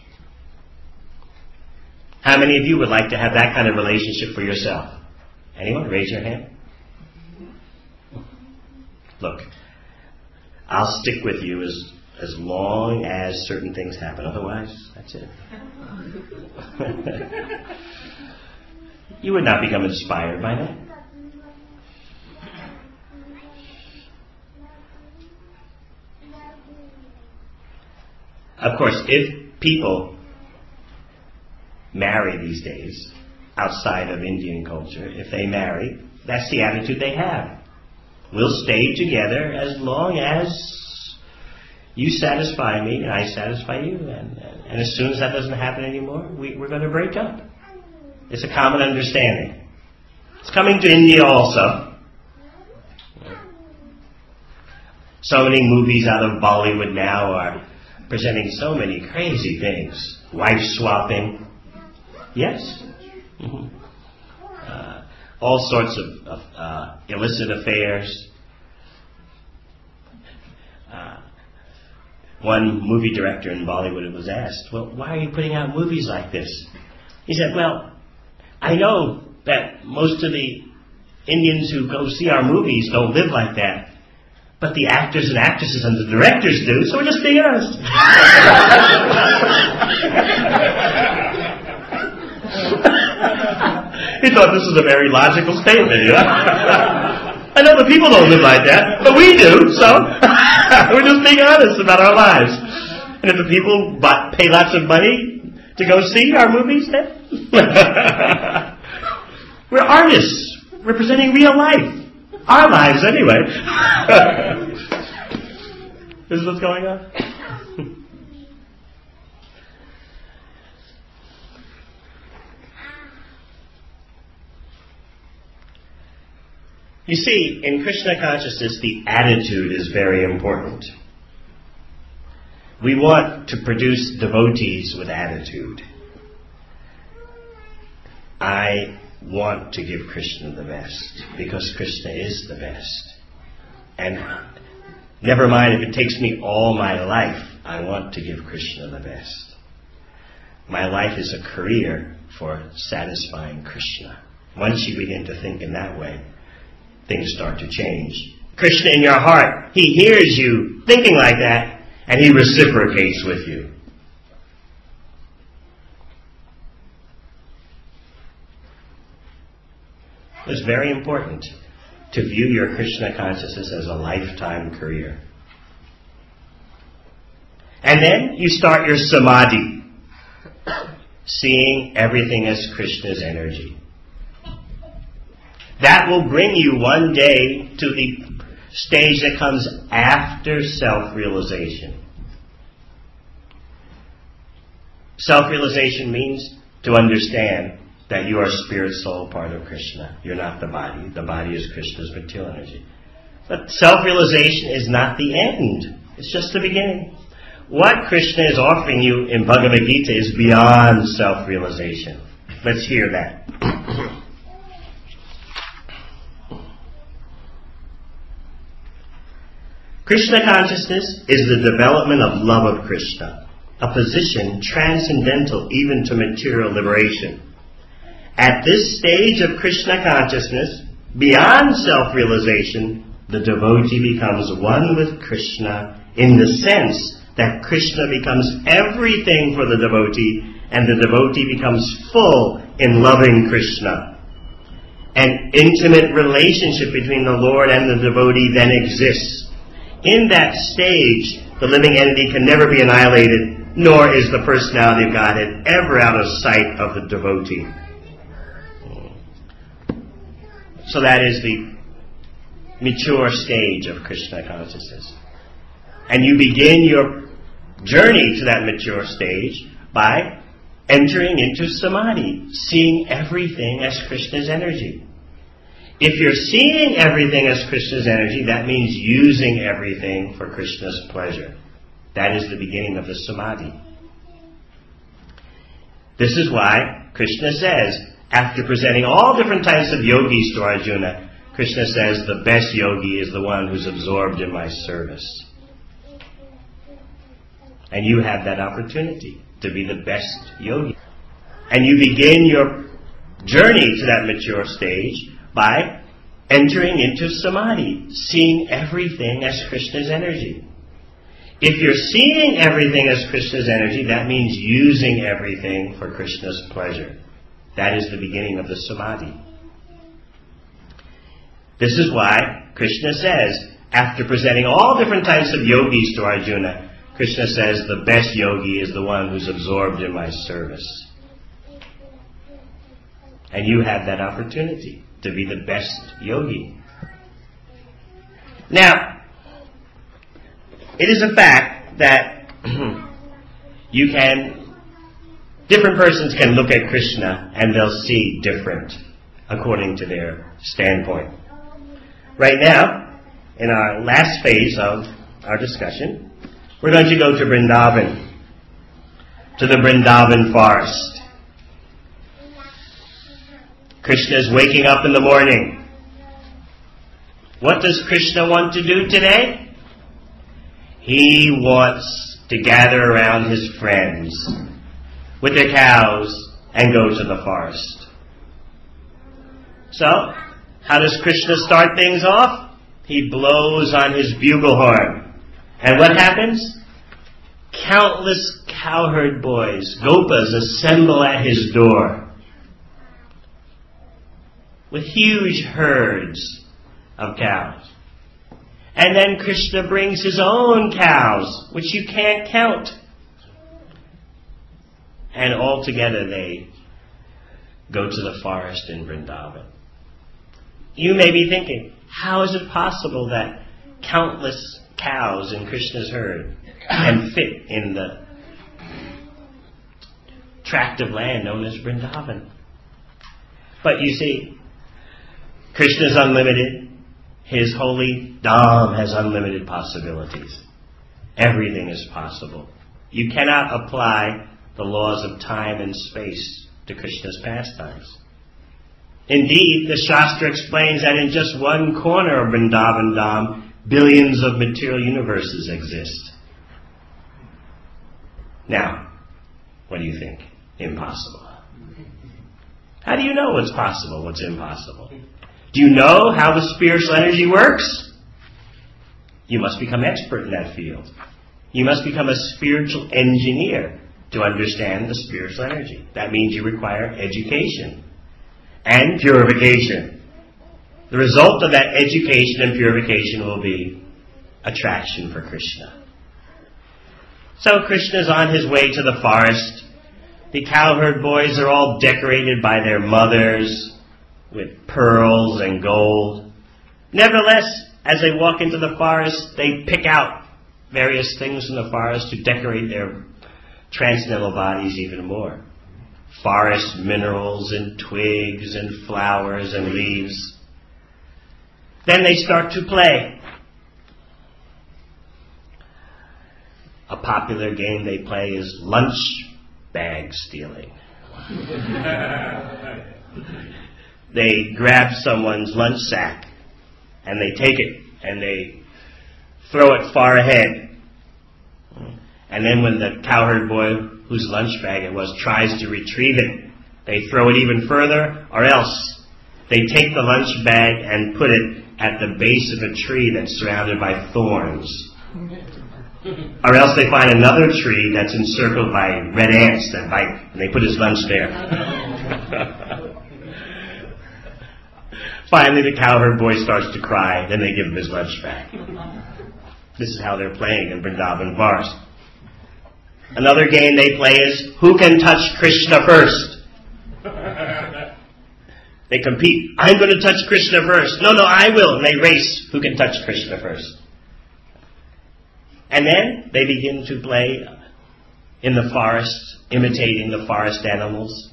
How many of you would like to have that kind of relationship for yourself? Anyone? Raise your hand. Look, I'll stick with you as long as certain things happen. Otherwise, that's it. You would not become inspired by that. Of course, if people marry these days, outside of Indian culture, if they marry, that's the attitude they have. We'll stay together as long as you satisfy me and I satisfy you. And as soon as that doesn't happen anymore, we're going to break up. It's a common understanding. It's coming to India also. So many movies out of Bollywood now are presenting so many crazy things. Wife swapping. Yes. Mm-hmm. All sorts of illicit affairs. One movie director in Bollywood was asked, well, why are you putting out movies like this? He said, well, I know that most of the Indians who go see our movies don't live like that. But the actors and actresses and the directors do, so we're just being honest. He thought this was a very logical statement, I know the people don't live like that, but we do, so we're just being honest about our lives. And if the people pay lots of money to go see our movies, then we're artists representing real life. Our lives, anyway. This is what's going on? You see, in Krishna consciousness, the attitude is very important. We want to produce devotees with attitude. I want to give Krishna the best because Krishna is the best. And never mind if it takes me all my life, I want to give Krishna the best. My life is a career for satisfying Krishna. Once you begin to think in that way, things start to change. Krishna in your heart, He hears you thinking like that, and He reciprocates with you. It's very important to view your Krishna consciousness as a lifetime career. And then you start your samadhi, seeing everything as Krishna's energy. That will bring you one day to the stage that comes after self-realization. Self-realization means to understand that you are spirit, soul, part of Krishna. You're not the body. The body is Krishna's material energy. But self-realization is not the end. It's just the beginning. What Krishna is offering you in Bhagavad Gita is beyond self-realization. Let's hear that. Krishna consciousness is the development of love of Krishna, a position transcendental even to material liberation. At this stage of Krishna consciousness, beyond self-realization, the devotee becomes one with Krishna in the sense that Krishna becomes everything for the devotee, and the devotee becomes full in loving Krishna. An intimate relationship between the Lord and the devotee then exists. In that stage, the living entity can never be annihilated, nor is the personality of Godhead ever out of sight of the devotee. So that is the mature stage of Krishna consciousness. And you begin your journey to that mature stage by entering into samadhi, seeing everything as Krishna's energy. If you're seeing everything as Krishna's energy, that means using everything for Krishna's pleasure. That is the beginning of the samadhi. This is why Krishna says, after presenting all different types of yogis to Arjuna, Krishna says the best yogi is the one who's absorbed in my service. And you have that opportunity to be the best yogi. And you begin your journey to that mature stage by entering into samadhi, seeing everything as Krishna's energy. If you're seeing everything as Krishna's energy, that means using everything for Krishna's pleasure. That is the beginning of the samadhi. This is why Krishna says, after presenting all different types of yogis to Arjuna, Krishna says the best yogi is the one who's absorbed in my service. And you have that opportunity to be the best yogi. Now, it is a fact that different persons can look at Krishna and they'll see different according to their standpoint. Right now, in our last phase of our discussion, we're going to go to Vrindavan, to the Vrindavan forest. Krishna is waking up in the morning. What does Krishna want to do today? He wants to gather around his friends with their cows and go to the forest. So, how does Krishna start things off? He blows on his bugle horn. And what happens? Countless cowherd boys, gopas, assemble at his door with huge herds of cows. And then Krishna brings his own cows, which you can't count. And all together they go to the forest in Vrindavan. You may be thinking, how is it possible that countless cows in Krishna's herd can fit in the tract of land known as Vrindavan? But you see, Krishna is unlimited. His holy Dham has unlimited possibilities. Everything is possible. You cannot apply the laws of time and space to Krishna's pastimes. Indeed, the Shastra explains that in just one corner of Vrindavan Dham, billions of material universes exist. Now, what do you think? Impossible. How do you know what's possible, what's impossible? Do you know how the spiritual energy works? You must become expert in that field. You must become a spiritual engineer to understand the spiritual energy. That means you require education and purification. The result of that education and purification will be attraction for Krishna. So Krishna is on his way to the forest. The cowherd boys are all decorated by their mothers with pearls and gold. Nevertheless, as they walk into the forest, they pick out various things from the forest to decorate their transcendental bodies even more. Forest minerals and twigs and flowers and leaves. Then they start to play. A popular game they play is lunch bag stealing. They grab someone's lunch sack and they take it and they throw it far ahead. And then when the cowherd boy whose lunch bag it was tries to retrieve it, they throw it even further, or else they take the lunch bag and put it at the base of a tree that's surrounded by thorns. Or else they find another tree that's encircled by red ants that bite, and they put his lunch there. Finally, the cowherd boy starts to cry, then they give him his lunch back. This is how they're playing in Vrindavan Forest. Another game they play is, who can touch Krishna first? They compete. I'm going to touch Krishna first. No, I will. And they race who can touch Krishna first. And then they begin to play in the forest, imitating the forest animals.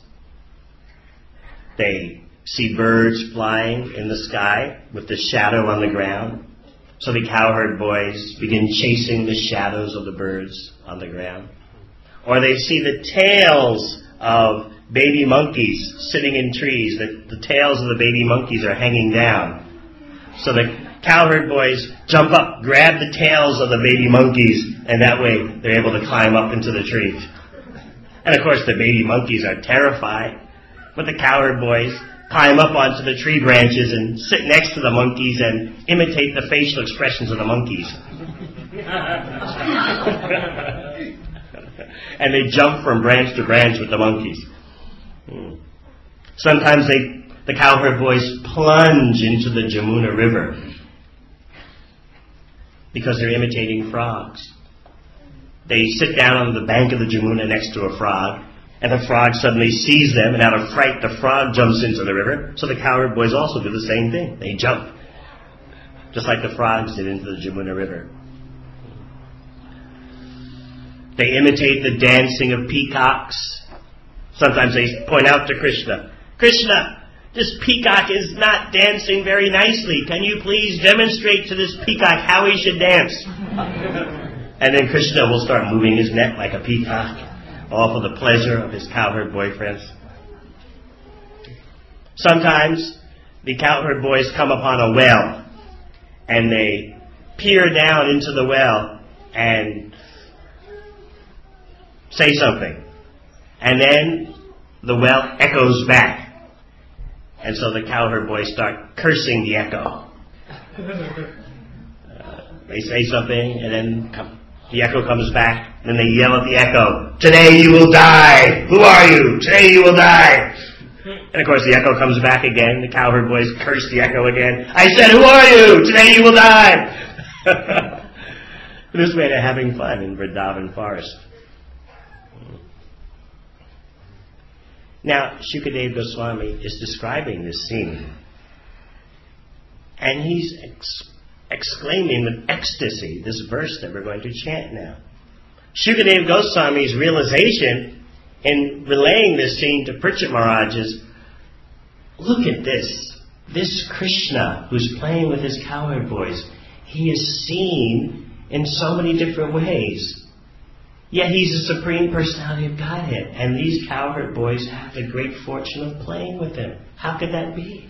They see birds flying in the sky with the shadow on the ground. So the cowherd boys begin chasing the shadows of the birds on the ground. Or they see the tails of baby monkeys sitting in trees. The tails of the baby monkeys are hanging down. So the cowherd boys jump up, grab the tails of the baby monkeys, and that way they're able to climb up into the tree. And of course the baby monkeys are terrified, but the cowherd boys climb up onto the tree branches and sit next to the monkeys and imitate the facial expressions of the monkeys. And they jump from branch to branch with the monkeys. Sometimes the cowherd boys plunge into the Jamuna River because they're imitating frogs. They sit down on the bank of the Jamuna next to a frog, and the frog suddenly sees them, and out of fright the frog jumps into the river. So the cowherd boys also do the same thing. They jump, just like the frogs did into the Jamuna River. They imitate the dancing of peacocks. Sometimes they point out to Krishna, Krishna, this peacock is not dancing very nicely. Can you please demonstrate to this peacock how he should dance? And then Krishna will start moving his neck like a peacock, all for the pleasure of his cowherd boyfriends. Sometimes the cowherd boys come upon a well, and they peer down into the well and say something. And then the well echoes back. And so the cowherd boys start cursing the echo. They say something, and then the echo comes back, and they yell at the echo, today you will die! Who are you? Today you will die! And of course the echo comes back again. The cowherd boys curse the echo again. I said, who are you? Today you will die! This way they're having fun in Vrindavan Forest. Now, Shukadeva Goswami is describing this scene, and he's exclaiming with ecstasy this verse that we're going to chant now. Shukadeva Goswami's realization in relaying this scene to Parikshit Maharaj is, look at this Krishna who's playing with his cowherd boys. He is seen in so many different ways. Yet he's the Supreme Personality of Godhead. And these cowherd boys have the great fortune of playing with him. How could that be?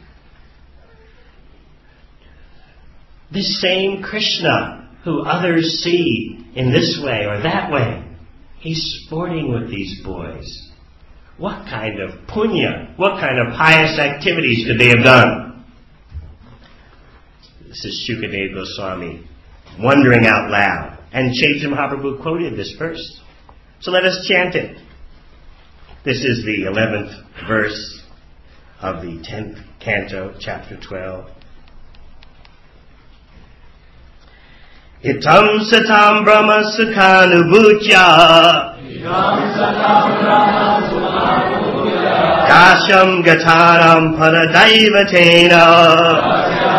This same Krishna, who others see in this way or that way, he's sporting with these boys. What kind of punya, what kind of pious activities could they have done? This is Shukadeva Goswami wondering out loud. And Chaitanya Mahaprabhu quoted this verse. So let us chant it. This is the 11th verse of the 10th canto, chapter 12. Itam satam brahma sukhanubhutya Dasham gataram paradaivatena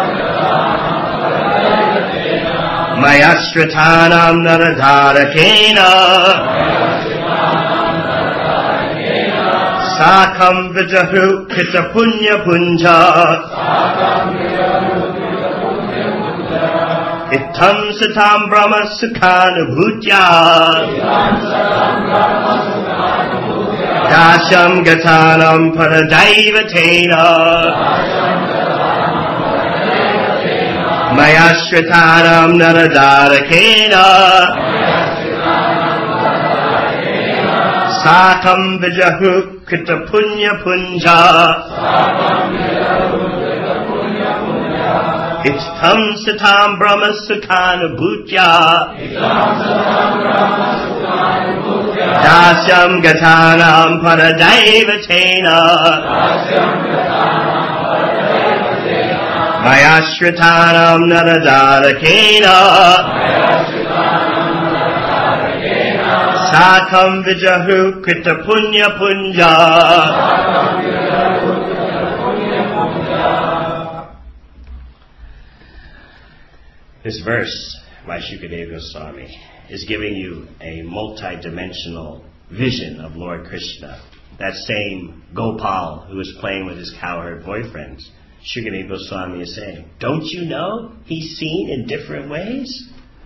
Mayashratanam naradharakena Sakam vijahu kita punya punja Itam satam brahma sukhanubhutya Dasham gatanam paradaivatena Mayashratanam naradarakena Sakam vijahu krita punya punja Itam satam brahma sukhanubhutya Dasyam gatanam paradaivatena Mayashratanam naradarakena Sakam vijahu krita punya punja. This verse by Shukadeva Goswami is giving you a multi-dimensional vision of Lord Krishna. That same Gopal who was playing with his cowherd boyfriends. Shukadeva Goswami is saying, don't you know he's seen in different ways?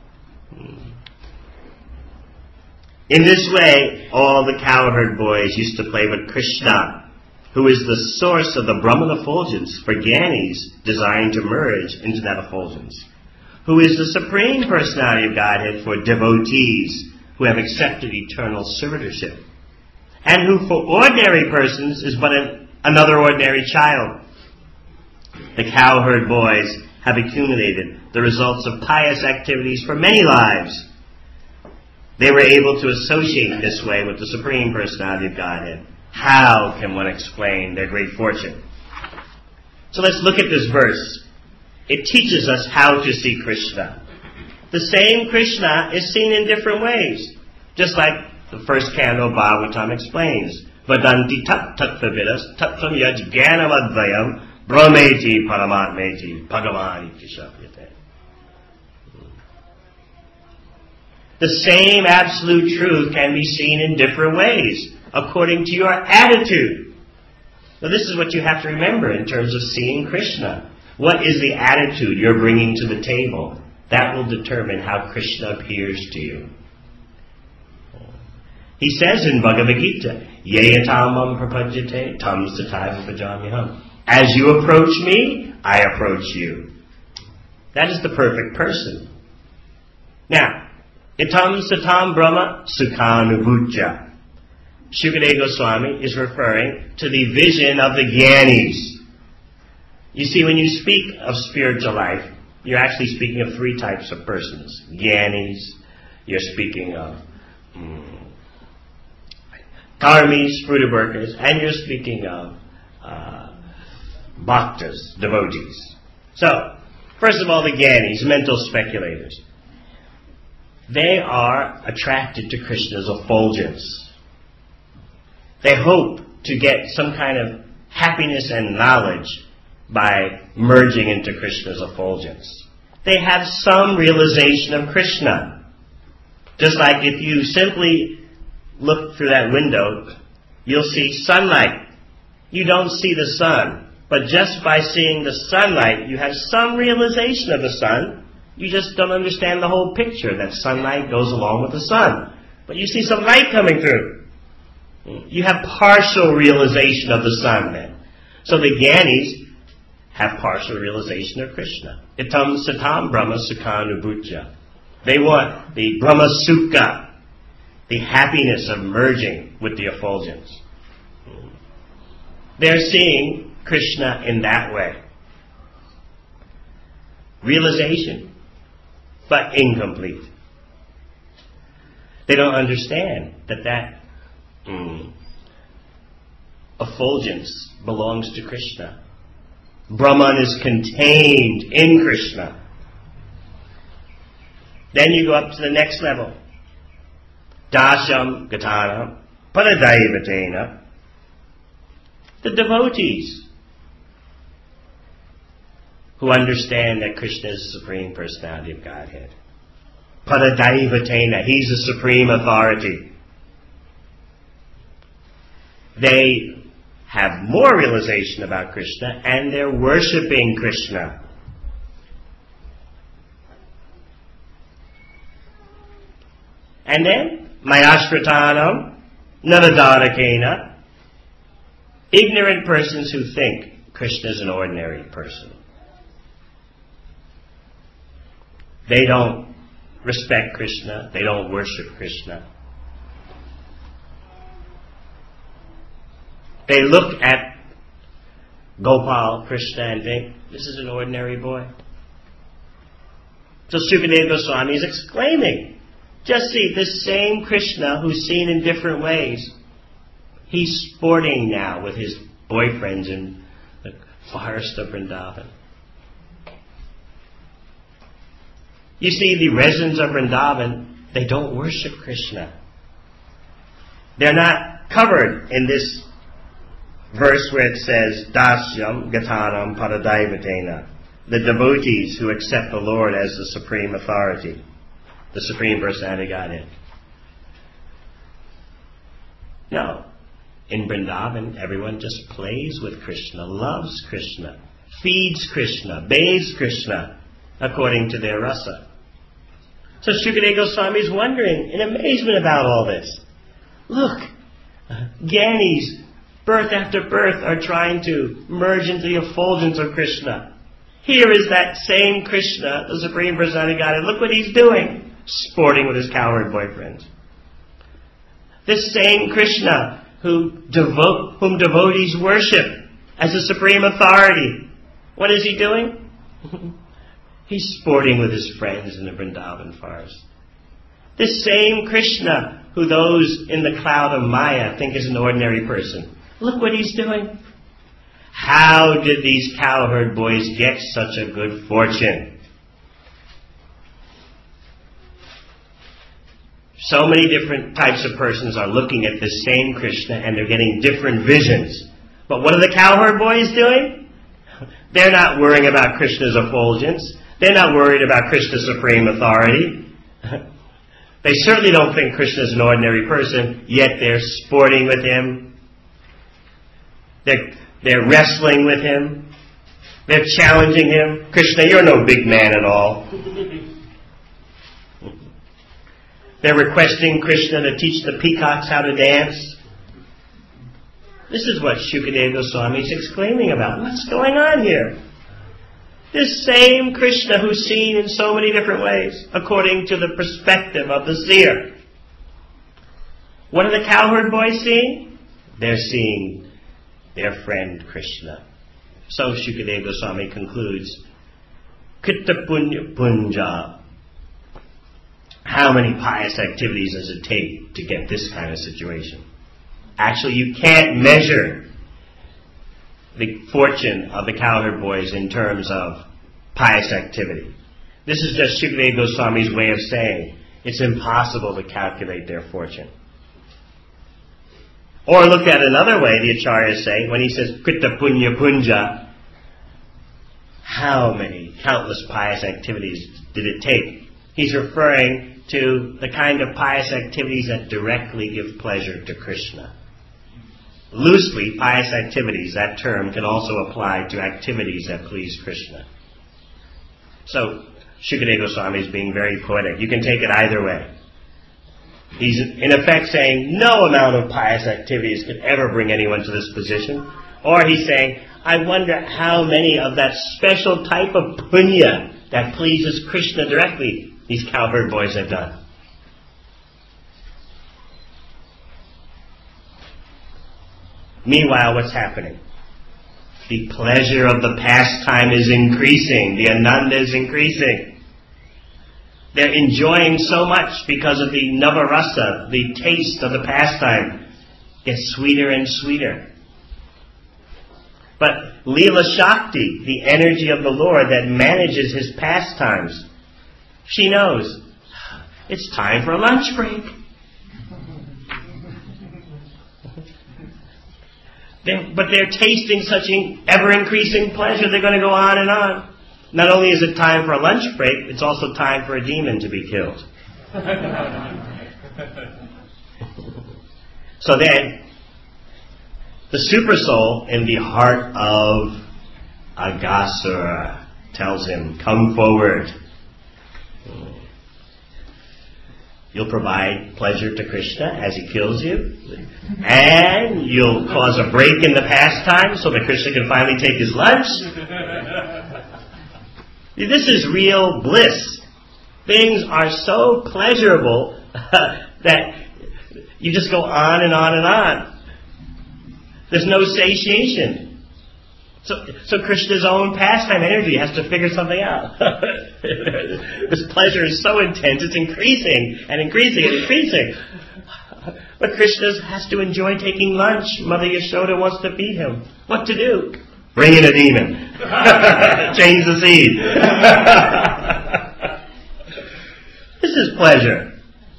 In this way, all the cowherd boys used to play with Krishna, who is the source of the Brahman effulgence for Gyanis desiring to merge into that effulgence, who is the Supreme Personality of Godhead for devotees who have accepted eternal servitorship, and who for ordinary persons is but another ordinary child. The cowherd boys have accumulated the results of pious activities for many lives. They were able to associate in this way with the Supreme Personality of Godhead. How can one explain their great fortune? So let's look at this verse. It teaches us how to see Krishna. The same Krishna is seen in different ways. Just like the first canto of Bhagavatam explains. Vadanti tat tattvavidas tattvam yaj jnanam advayam brahmeti paramatmeti bhagavan iti shabhyate. The same absolute truth can be seen in different ways, according to your attitude. Now this is what you have to remember in terms of seeing Krishna. What is the attitude you're bringing to the table? That will determine how Krishna appears to you. He says in Bhagavad Gita, Yeyatamam prapajyate tam sataiva bhajamiham. As you approach me, I approach you. That is the perfect person. Now, Itam satam brahma sukhanubhutya. Shukadeva Goswami is referring to the vision of the Gyanis. You see, when you speak of spiritual life, you're actually speaking of three types of persons. Gyanis, you're speaking of karmis, fruit workers, and you're speaking of bhaktas, devotees. So, first of all, the Gyanis, mental speculators. They are attracted to Krishna's effulgence. They hope to get some kind of happiness and knowledge by merging into Krishna's effulgence. They have some realization of Krishna. Just like if you simply look through that window, you'll see sunlight. You don't see the sun, but just by seeing the sunlight, you have some realization of the sun. You just don't understand the whole picture, that sunlight goes along with the sun. but you see some light coming through. You have partial realization of the sun then. So the Gyanis have partial realization of Krishna. Itam satam brahma sukhanubhutya. They want the Brahma Sukha, the happiness of merging with the effulgence. They're seeing Krishna in that way. Realization, but incomplete. They don't understand that effulgence belongs to Krishna. Brahman is contained in Krishna. Then you go up to the next level. Dasham Gatanam Paradaivatena. The devotees who understand that Krishna is the Supreme Personality of Godhead. Paradaivatena, He's the supreme authority. They have more realization about Krishna and they're worshipping Krishna. And then, Mayashratanam Navadarakena, ignorant persons who think Krishna is an ordinary person. They don't respect Krishna, they don't worship Krishna. They look at Gopal, Krishna, and think, this is an ordinary boy. So Sukadeva Goswami is exclaiming, just see, this same Krishna who's seen in different ways, he's sporting now with his boyfriends in the forest of Vrindavan. You see, the residents of Vrindavan, they don't worship Krishna. They're not covered in this verse where it says, Dasyam Gatanam Paradaivatena, the devotees who accept the Lord as the supreme authority, the Supreme Personality of Godhead. No. In Vrindavan, everyone just plays with Krishna, loves Krishna, feeds Krishna, bathes Krishna, according to their rasa. So Shukadeva Goswami is wondering in amazement about all this. Look, Gyanis, birth after birth, are trying to merge into the effulgence of Krishna. Here is that same Krishna, the Supreme Personality of Godhead. Look what he's doing. Sporting with his cowherd boyfriends. This same Krishna whom devotees worship as the supreme authority. What is he doing? He's sporting with his friends in the Vrindavan forest. This same Krishna who those in the cloud of Maya think is an ordinary person. Look what he's doing. How did these cowherd boys get such a good fortune? So many different types of persons are looking at the same Krishna and they're getting different visions. But what are the cowherd boys doing? They're not worrying about Krishna's effulgence. They're not worried about Krishna's supreme authority. They certainly don't think Krishna's an ordinary person, yet they're sporting with him. They're wrestling with him. They're challenging him. Krishna, you're no big man at all. They're requesting Krishna to teach the peacocks how to dance. This is what Shukadeva Goswami is exclaiming about. What's going on here? This same Krishna who's seen in so many different ways, according to the perspective of the seer. What are the cowherd boys seeing? They're seeing their friend Krishna. So Shukadeva Goswami concludes, Kritta Punya Punja. How many pious activities does it take to get this kind of situation? Actually, you can't measure the fortune of the cowherd boys in terms of pious activity. This is just Shukadeva Goswami's way of saying it's impossible to calculate their fortune. Or look at another way, the Acharyas say, when he says Kritta Punya Punja, how many countless pious activities did it take? He's referring to the kind of pious activities that directly give pleasure to Krishna. Loosely, pious activities, that term can also apply to activities that please Krishna. So, Shukadeva Goswami is being very poetic. You can take it either way. He's in effect saying no amount of pious activities could ever bring anyone to this position. Or he's saying, I wonder how many of that special type of punya that pleases Krishna directly these cowherd boys have done. Meanwhile, what's happening? The pleasure of the pastime is increasing. The ananda is increasing. They're enjoying so much because of the navarasa, the taste of the pastime gets sweeter and sweeter. But Leela Shakti, the energy of the Lord that manages His pastimes, she knows it's time for a lunch break. But they're tasting such ever-increasing pleasure, they're going to go on and on. Not only is it time for a lunch break, it's also time for a demon to be killed. So then, the super soul in the heart of Aghasura tells him, come forward. You'll provide pleasure to Krishna as he kills you, and you'll cause a break in the pastime so that Krishna can finally take his lunch. This is real bliss. Things are so pleasurable that you just go on and on and on. There's no satiation. So Krishna's own pastime energy has to figure something out. This pleasure is so intense, it's increasing and increasing and increasing. But Krishna has to enjoy taking lunch. Mother Yashoda wants to feed him. What to do? Bring in a demon. Change the seed. This is pleasure.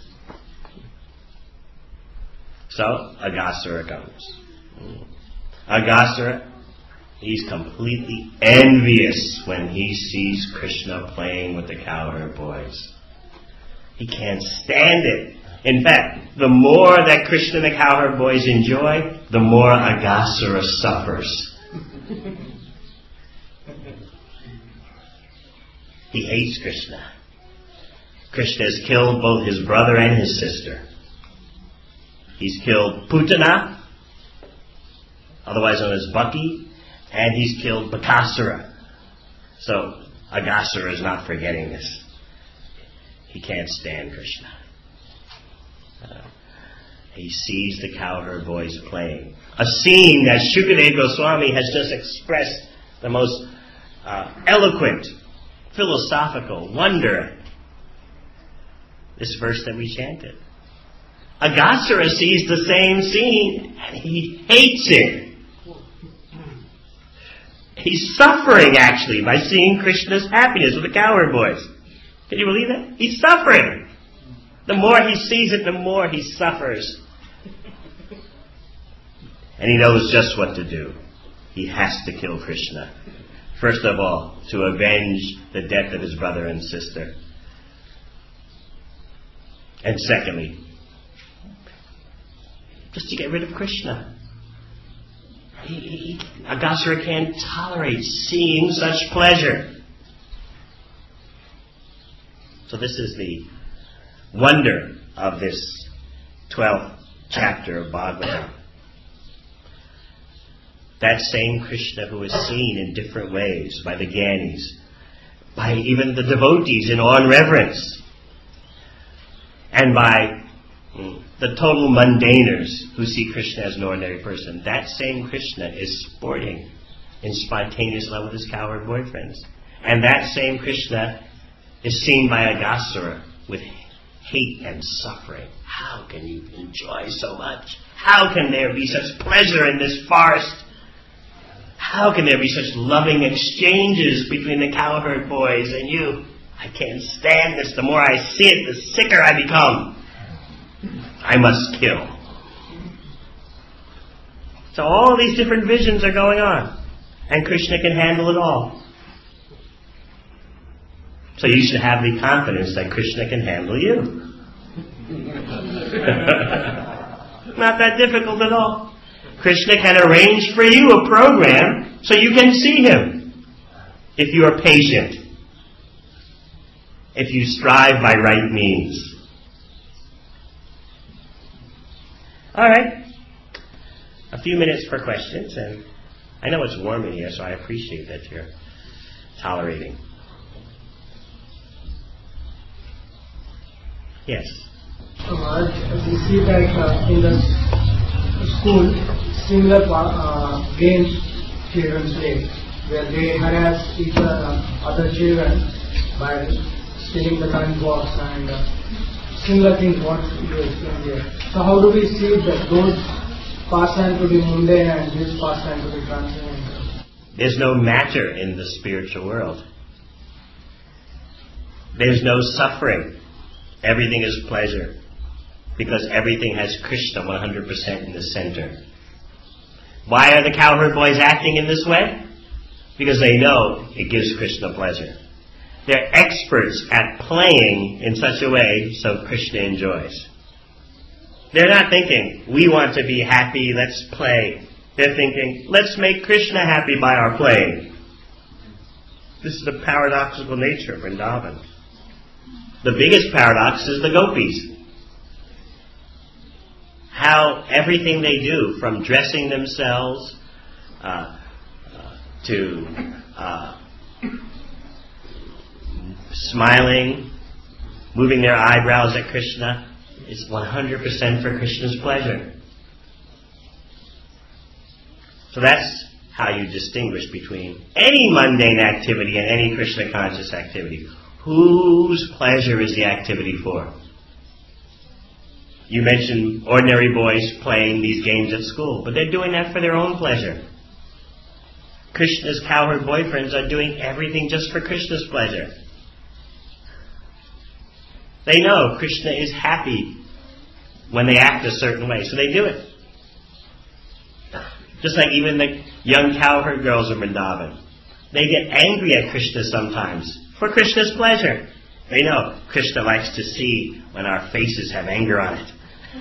So Aghasura comes. Aghasura, he's completely envious when he sees Krishna playing with the cowherd boys. He can't stand it. In fact, the more that Krishna and the cowherd boys enjoy, the more Aghasura suffers. He hates Krishna. Krishna has killed both his brother and his sister. He's killed Putana, otherwise known as Bhakti, and he's killed Bakasura. So Aghasura is not forgetting this. He can't stand Krishna. He sees the cowherd boys playing. A scene that Shukadeva Goswami has just expressed the most eloquent, philosophical wonder. This verse that we chanted. Aghasura sees the same scene and he hates it. He's suffering, actually, by seeing Krishna's happiness with the cowherd boys. Can you believe that? He's suffering. The more he sees it, the more he suffers. And he knows just what to do. He has to kill Krishna. First of all, to avenge the death of his brother and sister. And secondly, just to get rid of Krishna. Aghasura can't tolerate seeing such pleasure. So this is the wonder of this 12th chapter of Bhagavatam. That same Krishna who is seen in different ways by the Gyanis, by even the devotees in awe and reverence, and by the total mundaners who see Krishna as an ordinary person. That same Krishna is sporting in spontaneous love with his cowherd boyfriends. And that same Krishna is seen by Aghasura with hate and suffering. How can you enjoy so much? How can there be such pleasure in this forest? How can there be such loving exchanges between the cowherd boys and you? I can't stand this. The more I see it, the sicker I become. I must kill. So all these different visions are going on. And Krishna can handle it all. So you should have the confidence that Krishna can handle you. Not that difficult at all. Krishna can arrange for you a program so you can see him. If you are patient. If you strive by right means. All right. A few minutes for questions, and I know it's warm in here, so I appreciate that you're tolerating. Yes. So, we see that in the school, similar games children play, where they harass each other children by stealing the current box and similar things what you explained here. So how do we see that those pastime to be mundane and this pastime to be transcendental? There's no matter in the spiritual world. There's no suffering. Everything is pleasure. Because everything has Krishna 100% in the center. Why are the cowherd boys acting in this way? Because they know it gives Krishna pleasure. They're experts at playing in such a way so Krishna enjoys. They're not thinking, we want to be happy, let's play. They're thinking, let's make Krishna happy by our playing. This is the paradoxical nature of Vrindavan. The biggest paradox is the gopis. How everything they do, from dressing themselves to smiling, moving their eyebrows at Krishna, is 100% for Krishna's pleasure. So that's how you distinguish between any mundane activity and any Krishna conscious activity. Whose pleasure is the activity for? You mentioned ordinary boys playing these games at school, but they're doing that for their own pleasure. Krishna's cowherd boyfriends are doing everything just for Krishna's pleasure. They know Krishna is happy when they act a certain way, so they do it. Just like even the young cowherd girls of Vrindavan. They get angry at Krishna sometimes for Krishna's pleasure. They know Krishna likes to see when our faces have anger on it.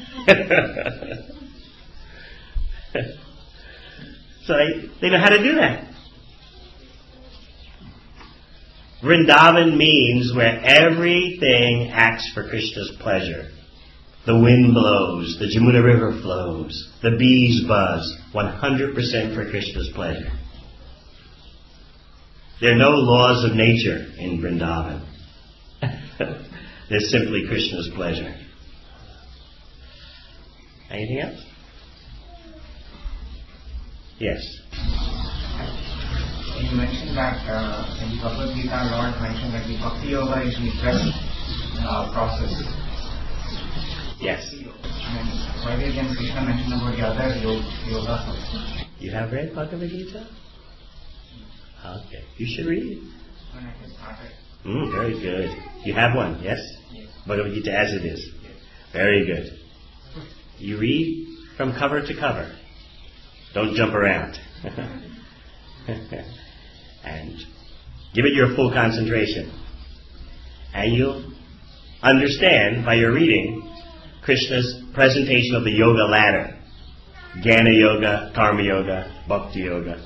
So they know how to do that. Vrindavan means where everything acts for Krishna's pleasure. The wind blows, the Jamuna river flows, the bees buzz, 100% for Krishna's pleasure. There are no laws of nature in Vrindavan. There's simply Krishna's pleasure. Anything else? Yes. You mentioned that in Bhagavad Gita, Lord mentioned that the Bhakti Yoga is the best process. Yes. And why again Krishna mentioned about the other yoga? You have read Bhagavad Gita? Okay. You should read it. When I just started. Very good. You have one, yes? Yes. Bhagavad Gita as it is. Yes. Very good. You read from cover to cover. Don't jump around. And give it your full concentration. And you'll understand by your reading Krishna's presentation of the yoga ladder. Jnana Yoga, Karma Yoga, Bhakti Yoga.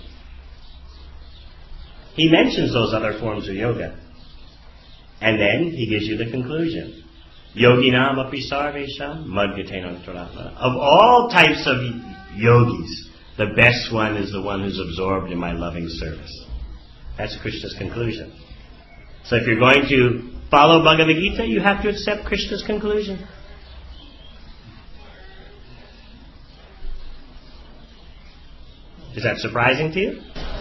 He mentions those other forms of yoga. And then he gives you the conclusion. Yoginam api sarvesham madhyatena taratmana. Of all types of yogis, the best one is the one who's absorbed in my loving service. That's Krishna's conclusion. So if you're going to follow Bhagavad Gita, you have to accept Krishna's conclusion. Is that surprising to you?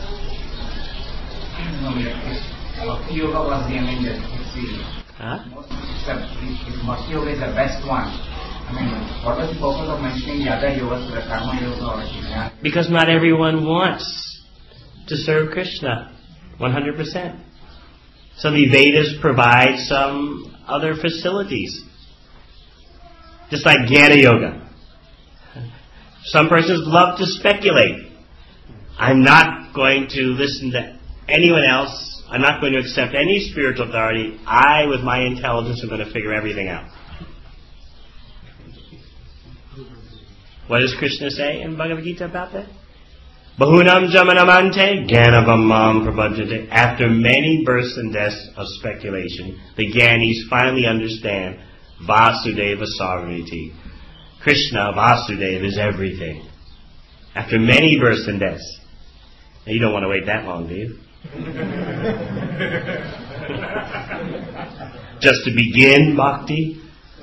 No, Bhakti Yoga was the Bhakti Yoga is the best one. I mean, what was the purpose of mentioning the other yogas, the Karma Yoga or Jnana? Because not everyone wants to serve Krishna 100%. So the Vedas provide some other facilities. Just like Jnana Yoga. Some persons love to speculate. I'm not going to listen to anyone else. I'm not going to accept any spiritual authority. I, with my intelligence, am going to figure everything out. What does Krishna say in Bhagavad Gita about that? Bahunam jamanamante gyanavam mam prabhajate. After many births and deaths of speculation, the Gyanis finally understand Vasudeva Sarvati. Krishna, Vasudeva, is everything. After many births and deaths. Now, you don't want to wait that long, do you? Just to begin bhakti?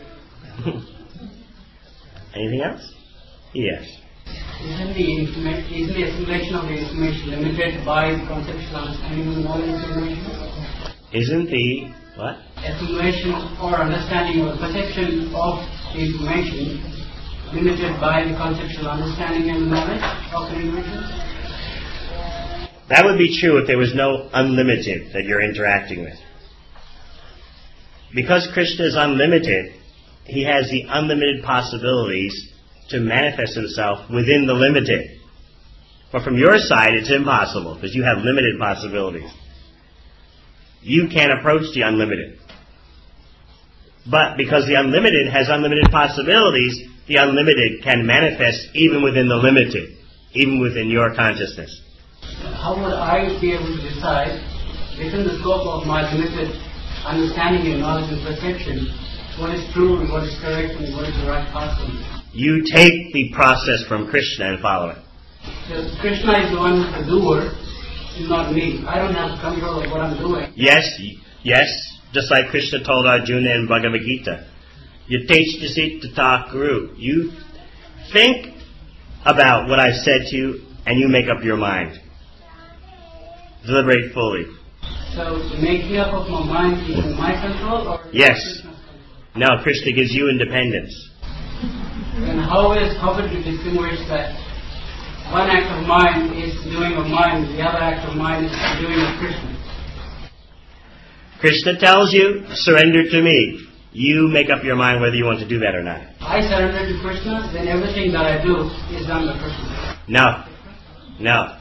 Anything else? Yes. Isn't the assimilation of the information limited by conceptual understanding of knowledge information? Isn't the what? Assimilation or understanding or perception of the information limited by the conceptual understanding and knowledge of the information? That would be true if there was no unlimited that you're interacting with. Because Krishna is unlimited, he has the unlimited possibilities to manifest himself within the limited. But from your side, it's impossible, because you have limited possibilities. You can't approach the unlimited. But because the unlimited has unlimited possibilities, the unlimited can manifest even within the limited, even within your consciousness. How would I be able to decide, within the scope of my limited understanding and knowledge and perception, what is true and what is correct and what is the right path for me? You take the process from Krishna and follow it. So Krishna is the one who's the doer, it's not me. I don't have control of what I'm doing. Yes, just like Krishna told Arjuna in Bhagavad Gita. Yateshtasita Guru. You think about what I've said to you and you make up your mind. Deliberate fully. So the making up of my mind is in my control or Yes. Krishna's control? No, Krishna gives you independence. And how would you distinguish that one act of mind is doing of mind, the other act of mind is doing of Krishna? Krishna tells you, surrender to me. You make up your mind whether you want to do that or not. I surrender to Krishna, then everything that I do is done by Krishna. No.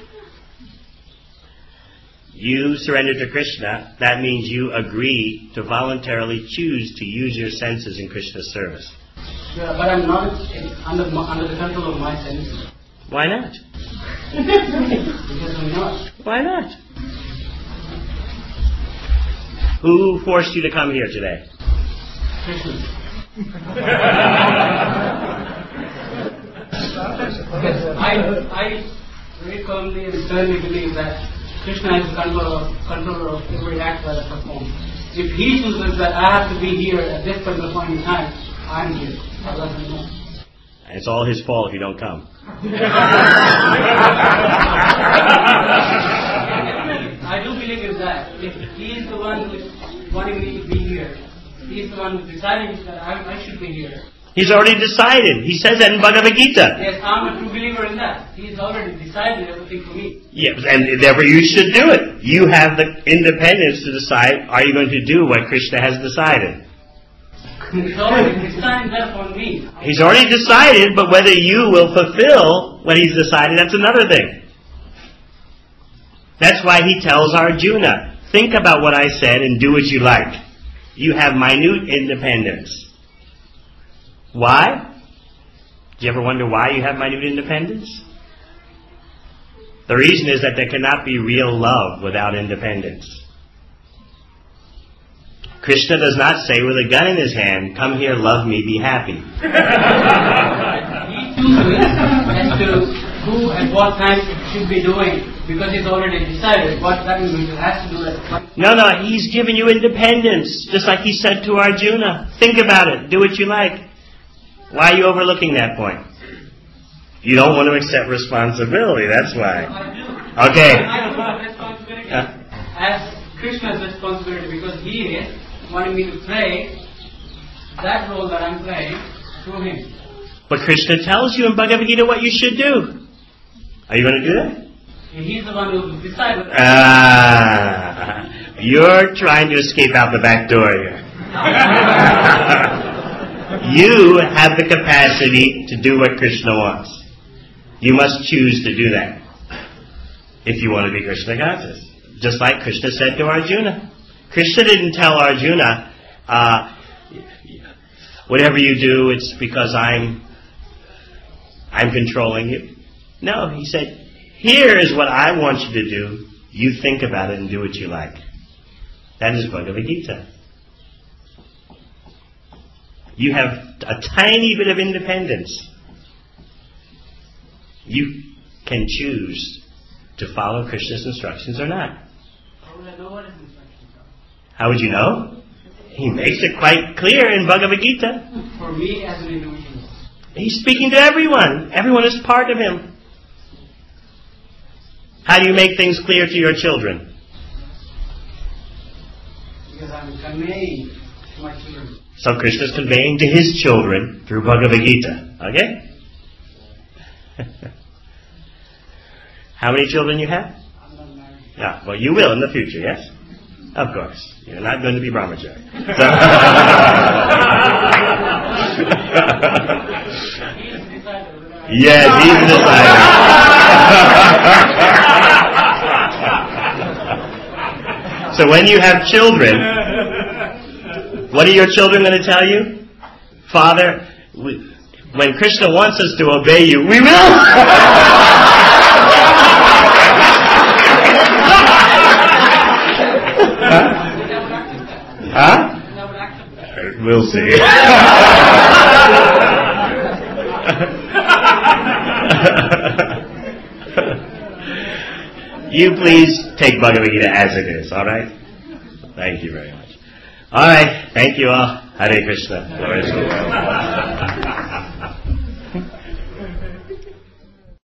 You surrender to Krishna, that means you agree to voluntarily choose to use your senses in Krishna's service. Yeah, but I'm not under the control of my senses. Why not? Because I'm not. Why not? Who forced you to come here today? Krishna. I very firmly and sternly believe that Krishna is the controller of every act that I perform. If he chooses that I have to be here at this particular point in time, I'm here. I let him know. And it's all his fault if you don't come. I do believe in that. If he is the one who is wanting me to be here, he is the one who's deciding that I should be here. He's already decided. He says that in Bhagavad Gita. Yes, I'm a true believer in that. He's already decided everything for me. Yes, and therefore you should do it. You have the independence to decide, are you going to do what Krishna has decided? He's already decided that upon me. He's already decided, but whether you will fulfill what he's decided, that's another thing. That's why he tells Arjuna, think about what I said and do what you like. You have minute independence. Why? Do you ever wonder why you have minute independence? The reason is that there cannot be real love without independence. Krishna does not say with a gun in his hand, come here, love me, be happy. He chooses as to who and what time it should be doing, because he's already decided what that individual has to do at what. No, he's given you independence, just like he said to Arjuna. Think about it, do what you like. Why are you overlooking that point? You don't want to accept responsibility, that's why. I do. Okay. I don't want responsibility as Krishna's responsibility, because he is wanting me to play that role that I'm playing through him. But Krishna tells you in Bhagavad Gita what you should do. Are you going to do that? And he's the one who will decide. You're trying to escape out the back door here. You have the capacity to do what Krishna wants. You must choose to do that if you want to be Krishna conscious. Just like Krishna said to Arjuna. Krishna didn't tell Arjuna, whatever you do, it's because I'm controlling you. No, he said, here is what I want you to do. You think about it and do what you like. That is Bhagavad Gita. You have a tiny bit of independence. You can choose to follow Krishna's instructions or not. How would I know what his instructions are? How would you know? He makes it quite clear in Bhagavad Gita. For me as an individual. He's speaking to everyone. Everyone is part of him. How do you make things clear to your children? Because I'm conveying to my children. So Krishna is conveying to his children through Bhagavad Gita. Okay? How many children you have? I'm not married. Yeah, well, you will in the future, yes? Of course. You're not going to be brahmachari. Yes, he's decided. So when you have children, what are your children going to tell you? Father, when Krishna wants us to obey you, we will! Huh? We'll see. You please take Bhagavad Gita as it is, alright? Thank you very much. Alright, thank you all. Hare Krishna. Glory to the Lord.